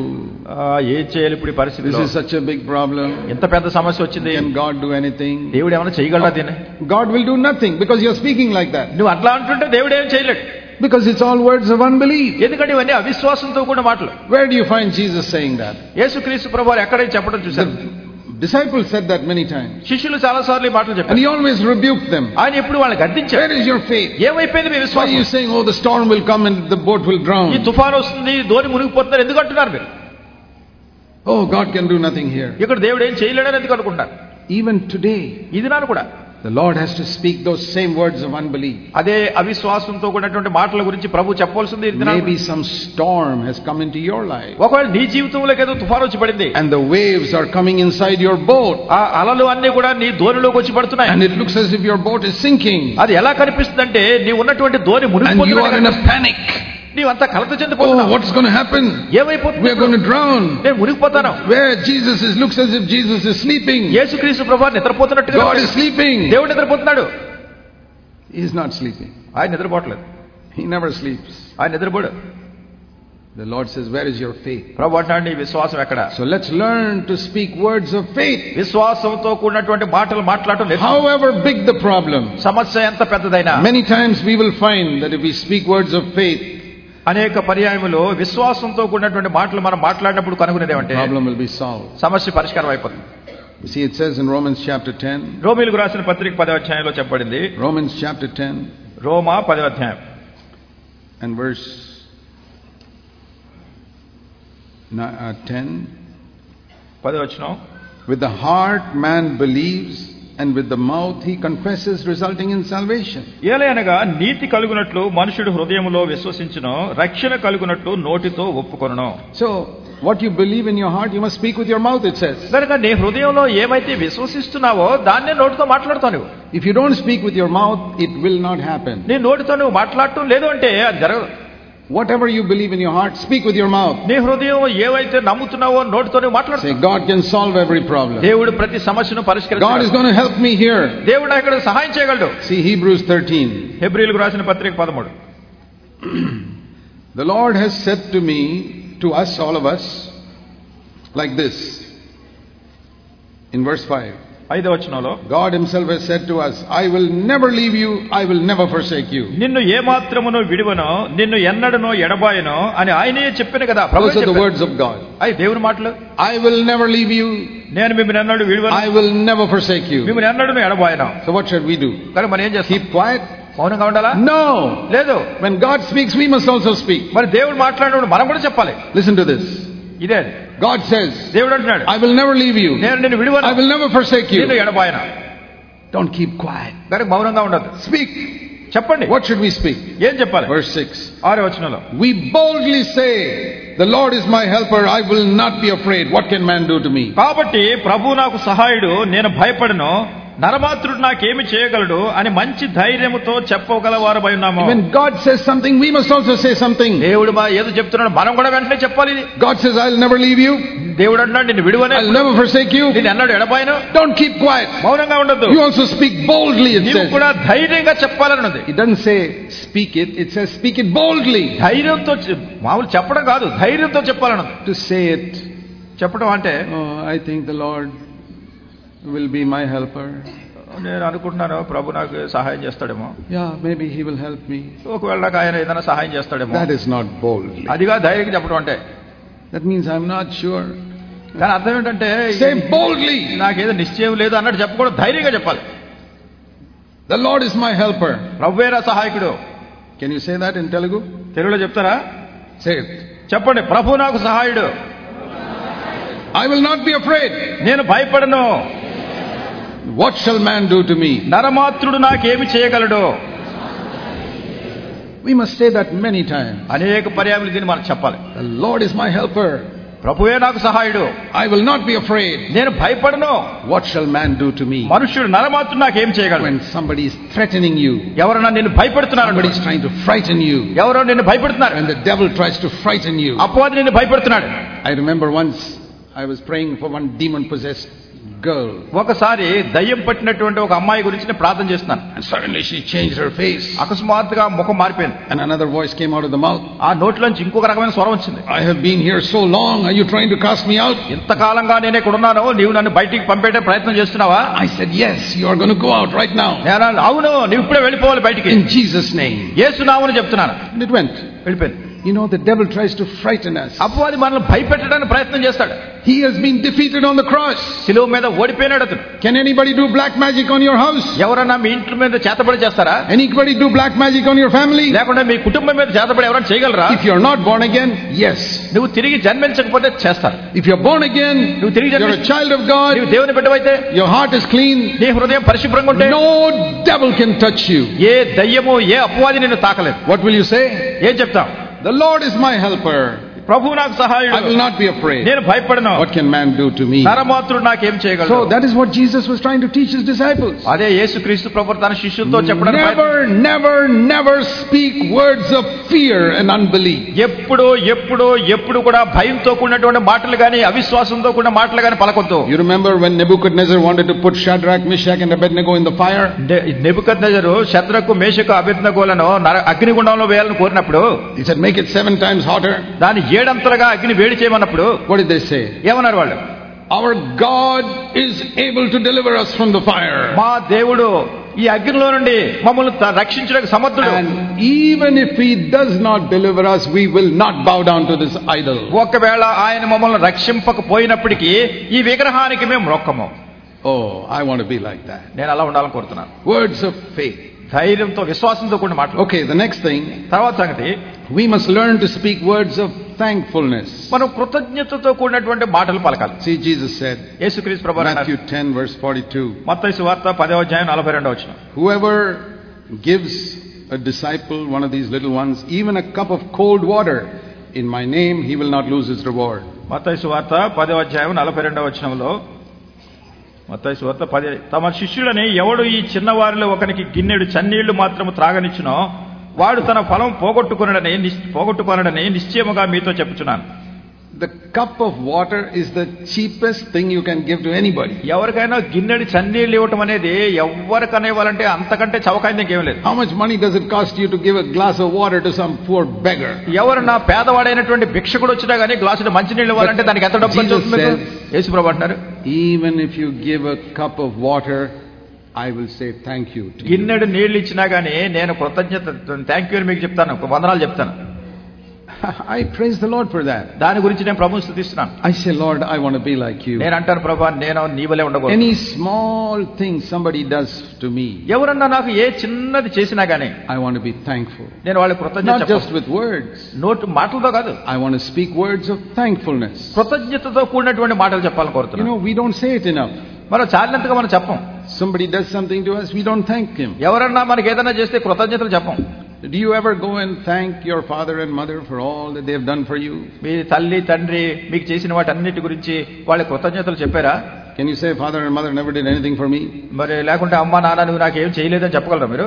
ఏం చేయాలి ఇప్పుడు ఈ This పరిస్థితిలో? is such a big problem. ఎంత పెద్ద సమస్య వచ్చింది. Can God do anything? దేవుడు ఏమైనా చేయగలడా దీన్ని? God will do nothing because you're speaking like that. నువ్వు అట్లా అంటుంటే దేవుడు ఏం చేయలేడు. Because it's all words of unbelief. ఎందుకంటే ఇవన్నీ అవిశ్వాసంతో కూడా మాటలు. Where do you find Jesus saying that? యేసుక్రీస్తు ప్రభువారు ఎక్కడైనా చెప్పడం చూశారు? Disciples said that many times. శిష్యులు చాలా సార్లు ఈ మాటలు And చెప్పారు. He always rebuked them. ఆయన ఎప్పుడు వాళ్ళని గద్దించారు. Where is your faith? ఏమైపోయింది మీ Why are విశ్వాసం? you saying, "Oh, the storm will come and the boat will ఈ drown"? తుఫాను వస్తుంది, ధోని మునిగిపోతున్నారు ఎందుకు అంటున్నారు మీరు? Oh, God can do nothing here. ఇక్కడ దేవుడు ఏం చేయలేడని ఎందుకు అనుకుంటారు? Even today, ఇది నాను కూడా the Lord has to speak those same words of unbelief. అదే అవిశ్వాసంతో కూడినటువంటి మాటల గురించి ప్రభు చెప్పవలసింది ఇది నాను. Maybe some storm has come into your life. ఒకవేళ నీ జీవితంలోకి ఏదో తుఫాను వచ్చి పడింది. And the waves are coming inside your boat. ఆ అలలు అన్ని కూడా నీ ధోనిలోకి వచ్చి పడుతున్నాయి. And it looks as if your boat is sinking. అది ఎలా కనిపిస్తుందంటే నీ ఉన్నటువంటి Dhoni And you are in మునిగిపోతున్నా a panic. నీవంతా కలత Oh, చెందిపోతున్నావు. what's going to happen? ఏమైపోతుంది? We are going to drown. నేను మునిగిపోతాను. Where Jesus is, looks as if Jesus is sleeping. యేసుక్రీస్తు ప్రభువారు నిద్రపోతున్నట్టుగా God is sleeping. దేవుడు నిద్రపోతున్నాడు. He is not sleeping. ఆయన నిద్రపోవట్లేదు. He never sleeps. ఆయన నిద్రపోడు. The Lord says, "Where is your faith?" ప్రభు అంటాడు నీ విశ్వాసం ఎక్కడ? So let's learn to speak words of faith. విశ్వాసంతో కూడినటువంటి మాటలు మాట్లాడటం లేదు. However big the problem. సమస్య ఎంత పెద్దదైనా Many times we will find that if we speak words of faith, అనేక పర్యాయములు విశ్వాసంతో కూడినటువంటి మాటలు మనం మాట్లాడినప్పుడు కనుగొనేది ఏమంటే problem will be solved. సమస్య పరిష్కారం అయిపోతుంది. You see, it says in Romans chapter ten. రోమీయులకు రాసిన పత్రిక పదవ అధ్యాయంలో చెప్పబడింది. Romans chapter ten రోమా పదవ అధ్యాయం and verse ten. పదవ వచనం. With the heart man believes, and with the mouth he confesses, resulting in salvation. ఏలయనగా నీతి కలుగునట్లు మనుషుడు హృదయములో విశ్వసించును, రక్షణ కలుగునట్లు నోటితో ఒప్పుకొనును. So what you believe in your heart, you must speak with your mouth, it says. కనుక నీ హృదయంలో ఏమైతే విశ్వసిస్తున్నావో దాన్నే నోటితో మాట్లాడుతావు నువ్వు. If you don't speak with your mouth, it will not happen. నీ నోటితో నువ్వు మాట్లాడటం లేదు అంటే అది జరగదు. Whatever you believe in your heart, speak with your mouth. నీ హృదయం ఏవైతే నమ్ముతున్నావో నోటితోనే మాట్లాడు. Say, God can solve every problem. దేవుడు ప్రతి సమస్యను పరిష్కరిస్తాడు. God is going to help me here. దేవుడు ఇక్కడ సహాయం చేయగలడు. See Hebrews thirteen. హెబ్రీయులకు రాసిన పత్రిక పదమూడు. The Lord has said to me, to us, all of us, like this. In verse five. ఐదవ వచనంలో God himself has said to us, I will never leave you, I will never forsake you. నిన్ను ఏ మాత్రమును విడువనో నిన్ను ఎన్నడనో ఎడబాయనో అని ఆయనే చెప్పాను కదా. Those are the words of God. అయి దేవుని మాటలు. I will never leave you, నేను మిమ్మల్ని ఎన్నడూ విడువను, I will never forsake you. మిమ్మల్ని ఎన్నడనో ఎడబాయను. So what should we do? కానీ మనం ఏం చేస్తాం? Keep quiet? మౌనంగా ఉండాలా? No. లేదు. When God speaks, we must also speak. మరి దేవుడు మాట్లాడినప్పుడు మనం కూడా చెప్పాలి. Listen to this. ఇదే God says, దేవుడు అంటున్నాడు, I will never leave you, నేను నిన్ను విడువను, I will never forsake you. నిన్ను ఎడబాయను. Don't keep quiet. దానికి మౌనంగా ఉండదు. Speak. చెప్పండి. What should we speak? ఏం చెప్పాలి? Verse six. ఆరవ వచనంలో We boldly say, the Lord is my helper, I will not be afraid. What can man do to me? కాబట్టి ప్రభు నాకు సహాయుడు, నేను భయపడను, నరమాత్రుడు నాకేమి చేయగలడు అని మంచి ధైర్యముతో చెప్పగలవారమై ఉన్నాము. When God says something, we must also say something. దేవుడు మా ఏదో చెప్తున్నాడు, మనం కూడా వెంటనే చెప్పాలి. God says, I'll never leave you, దేవుడు అంటున్నాడు, నిన్ను విడువను, I'll never forsake you. నిన్ను ఎన్నడూ ఎడబాయను. Don't keep quiet. మౌనంగా ఉండొద్దు. You also speak boldly, it నీవు says. కూడా ధైర్యంగా చెప్పాలన్నది. It doesn't say speak it, it says speak it boldly. ధైర్యంతో మామూలు చెప్పడం కాదు, ధైర్యంతో చెప్పాలన్నది. To say it, చెప్పడం అంటే, oh, I think the Lord will be my helper. నేను అనుకుంటున్నాను ప్రభు నాకు సహాయం చేస్తాడేమో. Yeah, maybe he will help me. ఒకవేళ నాకు ఆయన ఏదైనా సహాయం చేస్తాడేమో. That is not boldly. అదిగా ధైర్యంగా చెప్పడం అంటే. That means I'm not sure. కానీ అర్థం ఏంటంటే, say boldly. నాకేదో నిశ్చయం లేదు అన్నట్టు చెప్పకూడదు, ధైర్యంగా చెప్పాలి. The Lord is my helper. ప్రభువే నా సహాయకుడు. Can you say that in Telugu? తెలుగులో చెప్తారా? Say it. చెప్పండి. ప్రభు నాకు సహాయుడు. I will not be afraid. నేను భయపడను. What shall man do to me? నరమాత్రుడు నాకేమి చేయగలడు? We must say that many times. అనేక పర్యాయాలు దీన్ని మనం చెప్పాలి. The Lord is my helper. ప్రభువే నాకు సహాయుడు. I will not be afraid. నేను భయపడను. What shall man do to me? మనుషుడు నరమాత్రుడు నాకేం చేయగలడు? When somebody is threatening you, ఎవరైనా నిన్ను భయపెడుతున్నారు, somebody is trying to frighten you, ఎవరో నిన్ను భయపెడుతున్నారు, when the devil tries to frighten you. అపవాది నిన్ను భయపెడుతున్నాడు. I remember once I was praying for one demon possessed girl. ఒకసారి దయ్యం పట్టినటువంటి ఒక అమ్మాయి గురించి నేను ప్రార్థన చేస్తున్నాను. And suddenly she changed her face. అకస్మాత్తుగా ముఖం మారిపోయింది. And another voice came out of the mouth. ఆ నోట్లోంచి ఇంకొక రకమైన స్వరం వచ్చింది. I have been here so long, are you trying to cast me out? ఇంతకాలంగా నేను ఇక్కడ ఉన్నాను, నీవు నన్ను బయటికి పంపేట ప్రయత్నం చేస్తున్నావా? I said, yes, you are going to go out right now. నేను అవును, నీవు ఇప్పుడే వెళ్ళిపోవాలి బయటికి. In Jesus' name. యేసు నామమున చెప్తున్నాను. And it went. వెళ్ళిపోయింది. You know, the devil tries to frighten us. అపవాది మనల్ని భయపెట్టడానికి ప్రయత్నం చేస్తాడు. He has been defeated on the cross. శిలువ మీద ఓడిపోయినాడు అతను. Can anybody do black magic on your house? ఎవరైనా మీ ఇంటి మీద చేతబడి చేస్తారా? Anybody do black magic on your family? లేకుంటే మీ కుటుంబం మీద చేతబడి ఎవరైనా చేయగలరా? If you are not born again, yes. నువ్వు తిరిగి జన్మించకపోతే చేస్తారు. If you are born again, నువ్వు తిరిగి you are a child of God, నువ్వు దేవుని బిడ్డవైతే, your heart is clean, నీ హృదయం పరిశుభ్రంగా ఉంటే, no devil can touch you. ఏ దయ్యము ఏ అపవాది నిన్ను తాకలేదు. What will you say? ఏం చెప్తాం? The Lord is my helper. ప్రభువు నాకు సహాయుడు. I will not be afraid. నేను భయపడను. What can man do to me? నరమాత్రుడు నాకేం చేయగలడు? So that is what Jesus was trying to teach his disciples. అదే యేసుక్రీస్తు ప్రభువు తన శిష్యులతో చెప్పడం. Never, never, never speak words of fear and unbelief. ఎప్పుడు ఎప్పుడు ఎప్పుడు కూడా భయంతో కూడినటువంటి మాటలు గాని, అవిశ్వాసంతో కూడిన మాటలు గాని పలకొద్దు. You remember when Nebuchadnezzar wanted to put Shadrach, Meshach and Abednego in the fire? నెబుకద్నెజరు షద్రకు, మేషకు, అబేద్నెగోలను అగ్నిగుండంలో వేయాలని కోరినప్పుడు, he said, make it seven times hotter. దాని ఏడంతలుగా అగ్ని వేడి చేయమన్నప్పుడు what did they say? ఏమన్నారు వాళ్ళు? Our God is able to deliver us from the fire. మా దేవుడు ఈ అగ్నిలో నుండి మమ్మల్ని రక్షించడానికి సమర్థుడు. And even if he does not deliver us, we will not bow down to this idol. ఒకవేళ ఆయన మమ్మల్ని రక్షింపకపోయినప్పటికీ ఈ విగ్రహానికి మేము మొక్కము. Oh, I want to be like that. నేను అలా ఉండాలని కోరుతున్నాను. Words of faith. ధైర్యంతో, విశ్వాసంతో కూడిన మాటలు. Okay, the next thing, తర్వాత సంగతి, we must learn to speak words of thankfulness. మనం కృతజ్ఞతతో కూడినటువంటి మాటలు పలకాలి. See, Jesus said, యేసుక్రీస్తు ప్రభువు Matthew ten verse forty-two, మత్తయి సువార్త పదవ అధ్యాయం నలభై రెండవ వచనం, whoever gives a disciple, one of these little ones, even a cup of cold water in my name, he will not lose his reward. మత్తయి సువార్త పదవ అధ్యాయం నలభై రెండవ వచనంలో, మత్తయి సువార్త పది, తమ శిష్యులని ఎవడు ఈ చిన్నవారిలో ఒకనికి గిన్నెడు చన్నీళ్లు మాత్రము త్రాగనిచ్చునో వాడు తన ఫలం పోగొట్టుకొనడని పోగొట్టుకొనడని నిశ్చయముగా మీతో చెప్పుచున్నాను. The cup of water is the cheapest thing you can give to anybody. ఎవరికైనా గిన్నెడి చన్నీళ్ళు ఇవ్వటం అనేది ఎవరికైనా ఇవ్వాలంటే అంతకంటే చవకైంది ఇంకేం లేదు. How much money does it cost you to give a glass of water to some poor beggar? ఎవరన్నా పేదవాడైనటువంటి భిక్షకుడు వచ్చినా గానీ గ్లాసులో మంచినీళ్ళు ఇవ్వాలంటే దానికి ఎంత డబ్బు ఖర్చు అవుతుంది? యేసుప్రభు అంటున్నారు, even if you give a cup of water, I will say thank you to you. గిన్నెడు నీళ్లు ఇచ్చినా గానీ నేను కృతజ్ఞత థ్యాంక్ యూ అని మీకు చెప్తాను, వందనాలు చెప్తాను. I praise the Lord for that. దాని గురించి నేను ప్రభువుని స్తుతిస్తున్నాను. I say, Lord, I want to be like you. నేను అంటాను, ప్రభువా నేను నీ వలే ఉండకూడదు. Any small thing somebody does to me, ఎవరన్నా నాకు ఏ చిన్నది చేసినా గానీ I want to be thankful. నేను వాళ్ళకి కృతజ్ఞత Not just with words. నోటు మాటలతో కాదు. I want to speak words of thankfulness. కృతజ్ఞతతో కూడినటువంటి మాటలు చెప్పాలని కోరుతున్నాను. You know, we don't say it enough. మనం చాలినంతగా మనం చెప్పం. Somebody does something to us, we don't thank him. ఎవరన్నా మనకి ఏదైనా చేస్తే కృతజ్ఞతలు చెప్పం. Do you ever go and thank your father and mother for all that they have done for you? మీ తల్లి తండ్రి మీకు చేసిన వాటన్నిటి గురించి వాళ్ళ కృతజ్ఞతలు చెప్పారా? Can you say father and mother never did anything for me? మరి లేకుంటే అమ్మా నాన్న నువ్వు నాకు ఏం చేయలేదని చెప్పగలరా మీరు?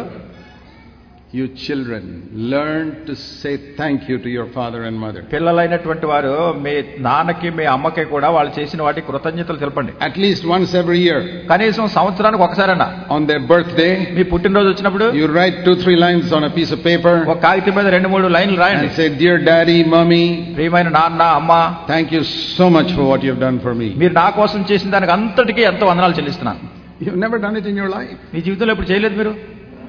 You children, learn to say thank you to your father and mother. పిల్లలైనటువంటి వారు మీ నాన్నకి మీ అమ్మకి కూడా వాళ్ళు చేసిన వాటికి కృతజ్ఞతలు తెలపండి. At least once every year. కనీసం సంవత్సరానికి ఒకసారన్నా. On their birthday, మీ పుట్టినరోజు వచ్చినప్పుడు you write two three lines on a piece of paper. ఒక కాగితం మీద రెండు మూడు లైన్లు రాయండి. And say, dear daddy, mommy, ప్రియమైన నాన్న అమ్మ, thank you so much for what you have done for me. మీరు నా కోసం చేసిన దానికి అంతటికీ ఎంతో వందనాలు చెల్లిస్తున్నాను. You have never done it in your life. మీ జీవితంలో ఎప్పుడు చేయలేదు మీరు?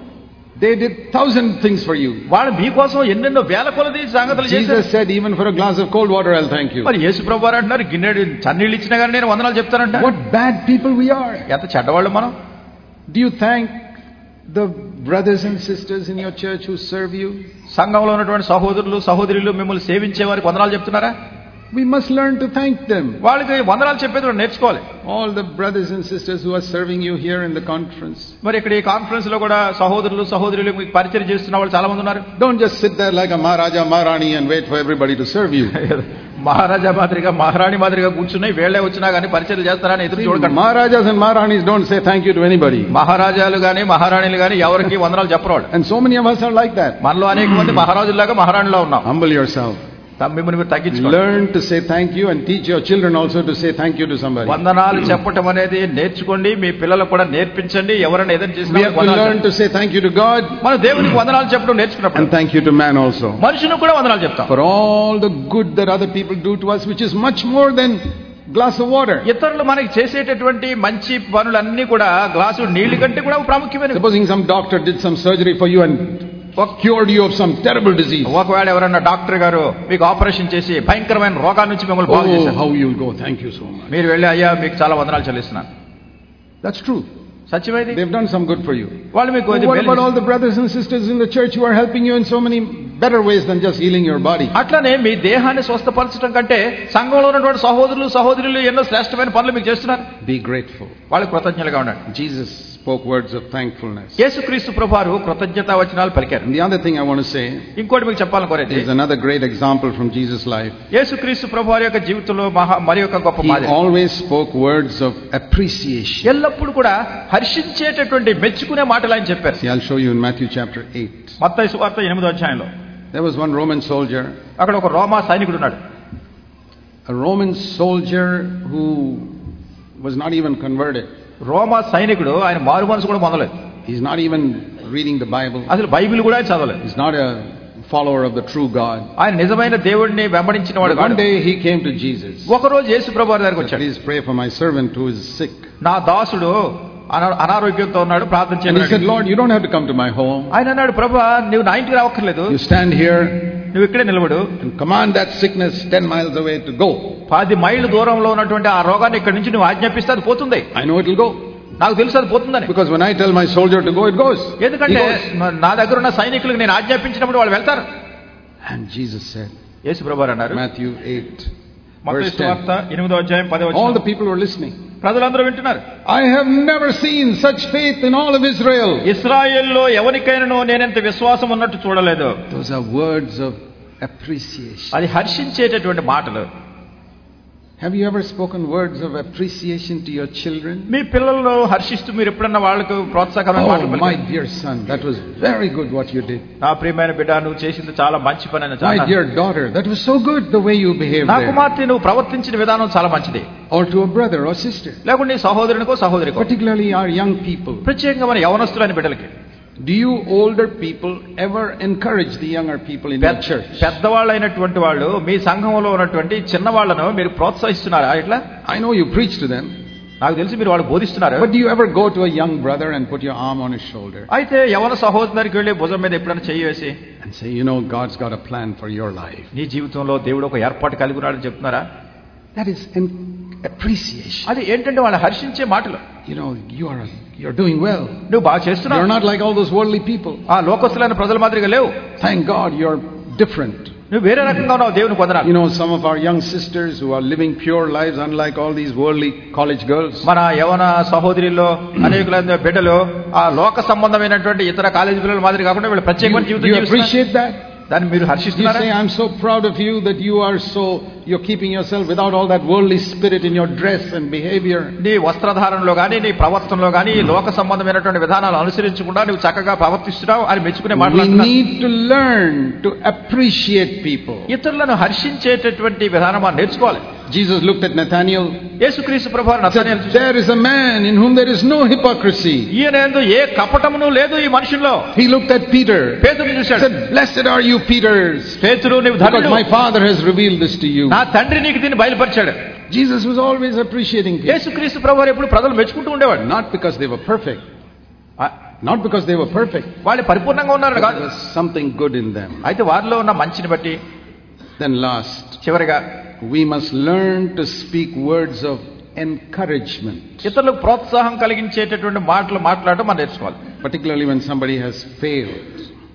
They did thousand things for you. వాళ్ళు మీకోసం ఎన్నెన్నో వేల కొలది సంగతులు చేశారు. Jesus said, even for a glass of cold water, I'll thank you. మరి యేసుప్రభు వారు అంటున్నారు, గిన్నెడు చన్నీళ్ళు ఇచ్చినా కానీ నేను వందనాలు చెప్తానంట. What bad people we are. ఎంత చెడ్డవాళ్ళు మనం. Do you thank the brothers and sisters in your church who serve you? సంఘంలో ఉన్నటువంటి సహోదరులు సహోదరులు మిమ్మల్ని సేవించే వారికి వందనాలు చెప్తున్నారా? We must learn to thank them. వాళ్ళకి వందనాలు చెప్పేది నేర్చుకోవాలి. All the brothers and sisters who are serving you here in the conference. మరి ఇక్కడ ఈ కాన్ఫరెన్స్ లో కూడా సహోదరులు సహోదరులు మీకు పరిచయం చేస్తున్న వాళ్ళు చాలా మంది ఉన్నారు. Don't just sit there like a Maharaja Maharani and wait for everybody to serve you. మహారాజా మాదిరిగా మహారాణి మాదిరిగా కూర్చుని వేళ్లే వచ్చినా గానీ పరిచయం చేస్తారని ఎదురు చూడకండి. Maharajas and Maharanis don't say thank you to anybody. మహారాజాలు గానీ మహారాణిలు గానీ ఎవరికి వందనాలు చెప్పరు. And so many of us are like that. మనలో అనేక మంది మహారాజులాగా మహారాణిలా ఉన్నాం. Humble yourself. మిమ్మల్ని మీరు తగ్గించుకోండి. Learn to say thank you and teach your children also to say thank you to somebody. వందనాలు చెప్పటం అనేది నేర్చుకోండి, మీ పిల్లలకు కూడా నేర్పించండి. ఎవరైనా ఏదైనా చేసినా we have to learn to say thank you to God. మనం దేవునికి వందనాలు చెప్పడం నేర్చుకున్నప్పుడు and thank you to man also. మనుషులకు కూడా వందనాలు చెప్తాం. For all the good that other people do to us, which is much more than glass of water. ఇతరులు మనకి చేసేటటువంటి మంచి పనులన్నీ కూడా గ్లాసు నీళ్లు కంటే కూడా ప్రాముఖ్యమైనవి. Supposing some doctor did some surgery for you and cured you of some terrible disease. ఒకవేళ ఎవరైనా డాక్టర్ గారు మీకు ఆపరేషన్ చేసి భయంకరమైన రోగాల నుంచి మిమ్మల్ని బాగు చేశారు. Oh, how you'll go, thank you so much. మీరు వెళ్ళి అయ్యా మీకు చాలా వందనాలు చెల్లిస్తున్నాను. That's true. సత్యమైంది. They've done some good for you. వాళ్ళు మీకు what about all the brothers and sisters in the church who are helping you in so many better ways than just healing your body? అట్లానే మీ దేహాన్ని స్వస్థపరచడం కంటే సంఘంలో ఉన్నటువంటి సహోదరులు సహోదరులు ఎన్నో శ్రేష్టమైన పనులు మీకు చేస్తున్నారు. Be grateful. వాళ్ళకి కృతజ్ఞతగా ఉండండి. Jesus spoke words of thankfulness. యేసుక్రీస్తు ప్రభువారు కృతజ్ఞతా వచనాలు పలికారు. And the other thing I want to say, ఇంకోటి మీకు చెప్పాలని కోరేది, is another great example from Jesus' life. యేసుక్రీస్తు ప్రభువారి యొక్క జీవితంలో మరి ఒక గొప్ప మాదిరి. He always spoke words of appreciation. ఎల్లప్పుడూ కూడా హర్షించేటటువంటి మెచ్చుకునే మాటలు ఆయన చెప్పారు. See, I'll show you in Matthew chapter eight. మత్తయి సువార్త ఎనిమిదో అధ్యాయంలో there was one Roman soldier. అక్కడ ఒక రోమా సైనికుడు ఉన్నాడు. A Roman soldier who was not even converted. రోమా సైనికుడు ఆయన మారు మనసు కూడా పొందలేదు. He's not even reading the Bible. అసలు బైబిల్ కూడా చదవలేదు. He's not a follower of the true God. ఆయన నిజమైన దేవుడిని వెంబడించిన వాడు కాదు. One day he came to Jesus. ఒక రోజు యేసు ప్రభువారి దగ్గరికి వచ్చాడు. Please pray for my servant who is sick. నా దాసుడు అనారోగ్యంతో ఉన్నాడు, ప్రార్థన చేయండి. He said, Lord, you don't have to come to my home. ఆయన అన్నాడు, ప్రభువా నువ్వు నా ఇంటికి రావక్కర్లేదు. You stand here. నువ్వు ఇక్కడే నిలబడు. And command that sickness ten miles away to go. పది మైళ్ళు దూరంలో ఉన్నటువంటి ఆ రోగాన్ని ఇక్కడ నుంచి నువ్వు ఆజ్ఞాపిస్తే అది పోతుంది. I know it will go. నాకు తెలుసు అది పోతుందని. Because when I tell my soldier to go, it goes. ఎందుకంటే నా దగ్గర ఉన్న సైనికులకు నేను ఆజ్ఞాపించినప్పుడు వాళ్ళు వెళ్తారు. And Jesus said, యేసు ప్రభువారు అన్నారు, Matthew eight, మత్తయి సువార్త ఎనిమిదో అధ్యాయం పదో వచనం. all the people were listening. ప్రజలందరూ వింటున్నారు. I have never seen such faith in all of Israel. ఇశ్రాయేలులో ఎవరికైనానో నేనెంత విశ్వాసం ఉన్నట్టు చూడలేదు. Those are words of appreciation. అది హర్షించేటటువంటి మాటలు. Have you ever spoken words of appreciation to your children? మీ పిల్లలను హర్షిస్తూ మీరు ఎప్పుడన్నా వాళ్ళకు ప్రోత్సాహకరమైన మాటలు Oh, పలికారా? my dear son, that was very good what you did. నా ప్రియమైన బిడ్డ, నువ్వు చేసింది చాలా మంచి పని అని My చాలా. dear daughter, that was so good the way you behaved నా there. కుమార్తె నువ్వు ప్రవర్తించిన విధానం చాలా మంచిది. Or to a brother or sister. లేకుంటే నీ సహోదరునికో సహోదరికో, Particularly our young people. ప్రత్యేకంగా మన యవనస్తులైన బిడ్డలకి. Do you older people ever encourage the younger people in your church? పెద్దవాళ్ళైనటువంటి వాళ్ళు మీ సంఘంలో ఉన్నటువంటి చిన్నవాళ్లను మీరు ప్రోత్సహిస్తున్నారా? ఇట్లా I know you preach to them. నాకు తెలిసి మీరు వాళ్ళు బోధిస్తున్నారు. But do you ever go to a young brother and put your arm on his shoulder? అయితే యవన సహోదరునికి వెళ్ళి భుజం మీద ఎప్పుడైనా చెయ్యి వేసి And say, you know, God's got a plan for your life. నీ జీవితంలో దేవుడు ఒక ఏర్పాటు కలిగి ఉన్నాడని చెప్తున్నారా? That is an appreciation. అది ఏంటంటే వాళ్ళు హర్షించే మాటలు. You know, you are you're doing well. నువ్వు బాగా చేస్తున్నావు. You're not like all those worldly people. ఆ లోకస్తులైన ప్రజల మాదిరిగా లేవు. Thank God you're different. నువ్వు వేరే రకంగా ఉన్నావు. దేవుని వందనాలు. You know, some of our young sisters who are living pure lives unlike all these worldly college girls. మన యవన సహోదరుల్లో అనేకులైన బిడ్డలు ఆ లోక సంబంధమైనటువంటి ఇతర కాలేజీ పిల్లల మాదిరి కాకుండా వీళ్ళు ప్రత్యేకమైన Do జీవితం you జీవిస్తున్నారు. appreciate that? దాన్ని మీరు You హర్షిస్తున్నారా? say, I'm so proud of you that you are so, you're keeping yourself without all that worldly spirit in your dress and behavior. నీ వస్త్రధారణలో గానీ నీ ప్రవర్తనలో గానీ లోక సంబంధమైనటువంటి విధానాలు అనుసరించకుండా నువ్వు చక్కగా ప్రవర్తిస్తున్నావు అని మెచ్చుకునే We మాట్లాడుతున్నావు. need to learn to appreciate people. ఇతరులను హర్షించేటటువంటి విధానం మనం నేర్చుకోవాలి. Jesus looked at Nathanael. యేసుక్రీస్తు ప్రభువారు నతనయేలు చూసి, There is a man in whom there is no hypocrisy. ఈయనందు ఏ కపటమును లేదు ఈ మనుషుల్లో. He looked at Peter. పేతురుని He చూశాడు. said, Blessed are you, Peter, పేతురు నీవు because ధన్యుడు, my Father has revealed this to you. నా తండ్రి నీకు దీన్ని బయలుపరిచాడు. Jesus was always appreciating people. యేసుక్రీస్తు ప్రభువారు ఎప్పుడు ప్రజలు మెచ్చుకుంటూ ఉండేవాడు. Not because they were perfect. ఆ, Not because they were perfect. వాళ్ళు పరిపూర్ణంగా ఉన్నారు But కాదు. there was something good in them. అయితే వారిలో ఉన్న మంచిని బట్టి Then last, చివరిగా we must learn to speak words of encouragement. ఇతరులకు ప్రోత్సాహం కలిగించేటటువంటి మాటలు మాట్లాడటం మనం నేర్చుకోవాలి. Particularly when somebody has failed.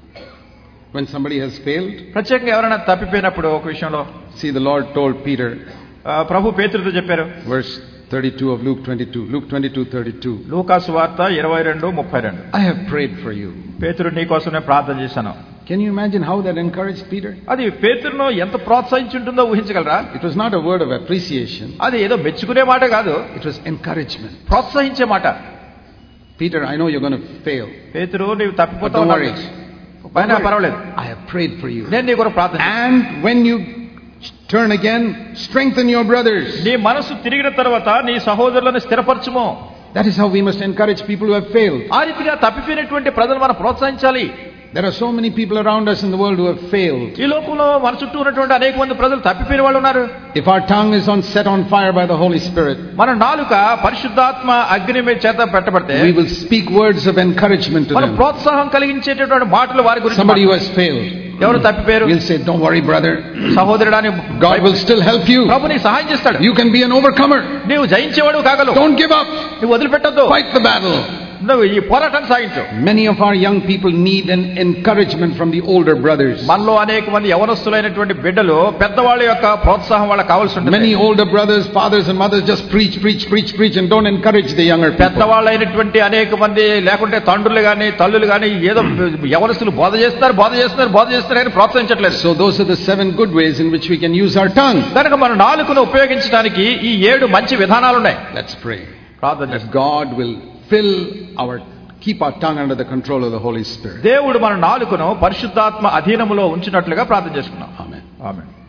When somebody has failed, ప్రత్యేకంగా ఎవరైనా తప్పిపోయినప్పుడు ఒక విషయంలో see, the Lord told Peter, ఆ, ప్రభు పేతురుతో చెప్పారు. verse thirty-two of Luke twenty-two, Luke twenty-two thirty-two. లూకా సువార్త ఇరవై రెండు ముప్పై రెండు. I have prayed for you. పేతురు నీ కోసం నేను ప్రార్థన చేశాను. Can you imagine how that encouraged Peter? అది పేతురును ఎంత ప్రోత్సహించుంటుందో ఊహించగలరా? It was not a word of appreciation. అది ఏదో మెచ్చుకునే మాట కాదు, It was encouragement. ప్రోత్సహించే మాట. Peter, I know you're going to fail. పేతురు నీవు But తప్పిపోతావు, don't నాకు worry. తెలుసు. పైన పర్వాలేదు, I have prayed for you. నేను నీ కొరకు ప్రార్థన చేశాను. And when you turn again, strengthen your brothers. నీ మనసు తిరిగిన తర్వాత నీ సహోదరులను స్థిరపరచుము. That is how we must encourage people who have failed. ఆ రీతిగా తప్పిపోయినటువంటి ప్రజలు మనం ప్రోత్సహించాలి. There are so many people around us in the world who have failed. ఈ లోకంలో మన చుట్టూ ఉన్నటువంటి అనేక మంది ప్రజలు తప్పిపోయిన వాళ్ళు ఉన్నారు. If our tongue is on set on fire by the Holy Spirit, మన నాలుక పరిశుద్ధాత్మ అగ్ని మీద చేత పెట్టబడితే we will speak words of encouragement to మనం them. ప్రోత్సాహం కలిగించేటటువంటి మాటలు వారి గురించి Somebody who మాట్లాడతాం. has failed, ఎవరు తప్పిపోయారు, we'll say, don't worry, brother. సహోదరుడాని God will still help you. ప్రభు నీకు సహాయం చేస్తాడు. You can be an overcomer. నీవు జయించేవాడు కాగలవు. Don't give up. నువ్వు వదిలిపెట్టద్దు, Fight the battle. నువ్వు ఈ పోరాటాన్ని సాగించు. Many of our young people need an encouragement from the older brothers. మనలో అనేక మంది యవనస్తులైనటువంటి బిడ్డలు పెద్దవాళ్ళ యొక్క ప్రోత్సాహం వాళ్ళకి కావాల్సి ఉంటుంది. Many older brothers, fathers and mothers just preach, preach, preach, preach and don't encourage the younger people. పెద్దవాళ్ళైనటువంటి అనేక మంది లేకుంటే తండ్రులు గాని తల్లులు గాని ఏదో యవనస్తులు బోధ చేస్తారు బోధ చేస్తున్నారు బోధ చేస్తారు అని ప్రోత్సహించట్లేదు. So those are the seven good ways in which we can use our tongue. కనుక మన నాలుకను ఉపయోగించడానికి ఈ ఏడు మంచి విధానాలు ఉన్నాయి. Let's pray. ప్రార్థన That చేస్తాం. God will fill our, keep our tongue under the control of the Holy Spirit. దేవుడు మన నాలుకను పరిశుద్ధాత్మ అధీనములో ఉంచినట్లుగా ప్రార్థన చేసుకున్నాం. Amen. ఆమేన్.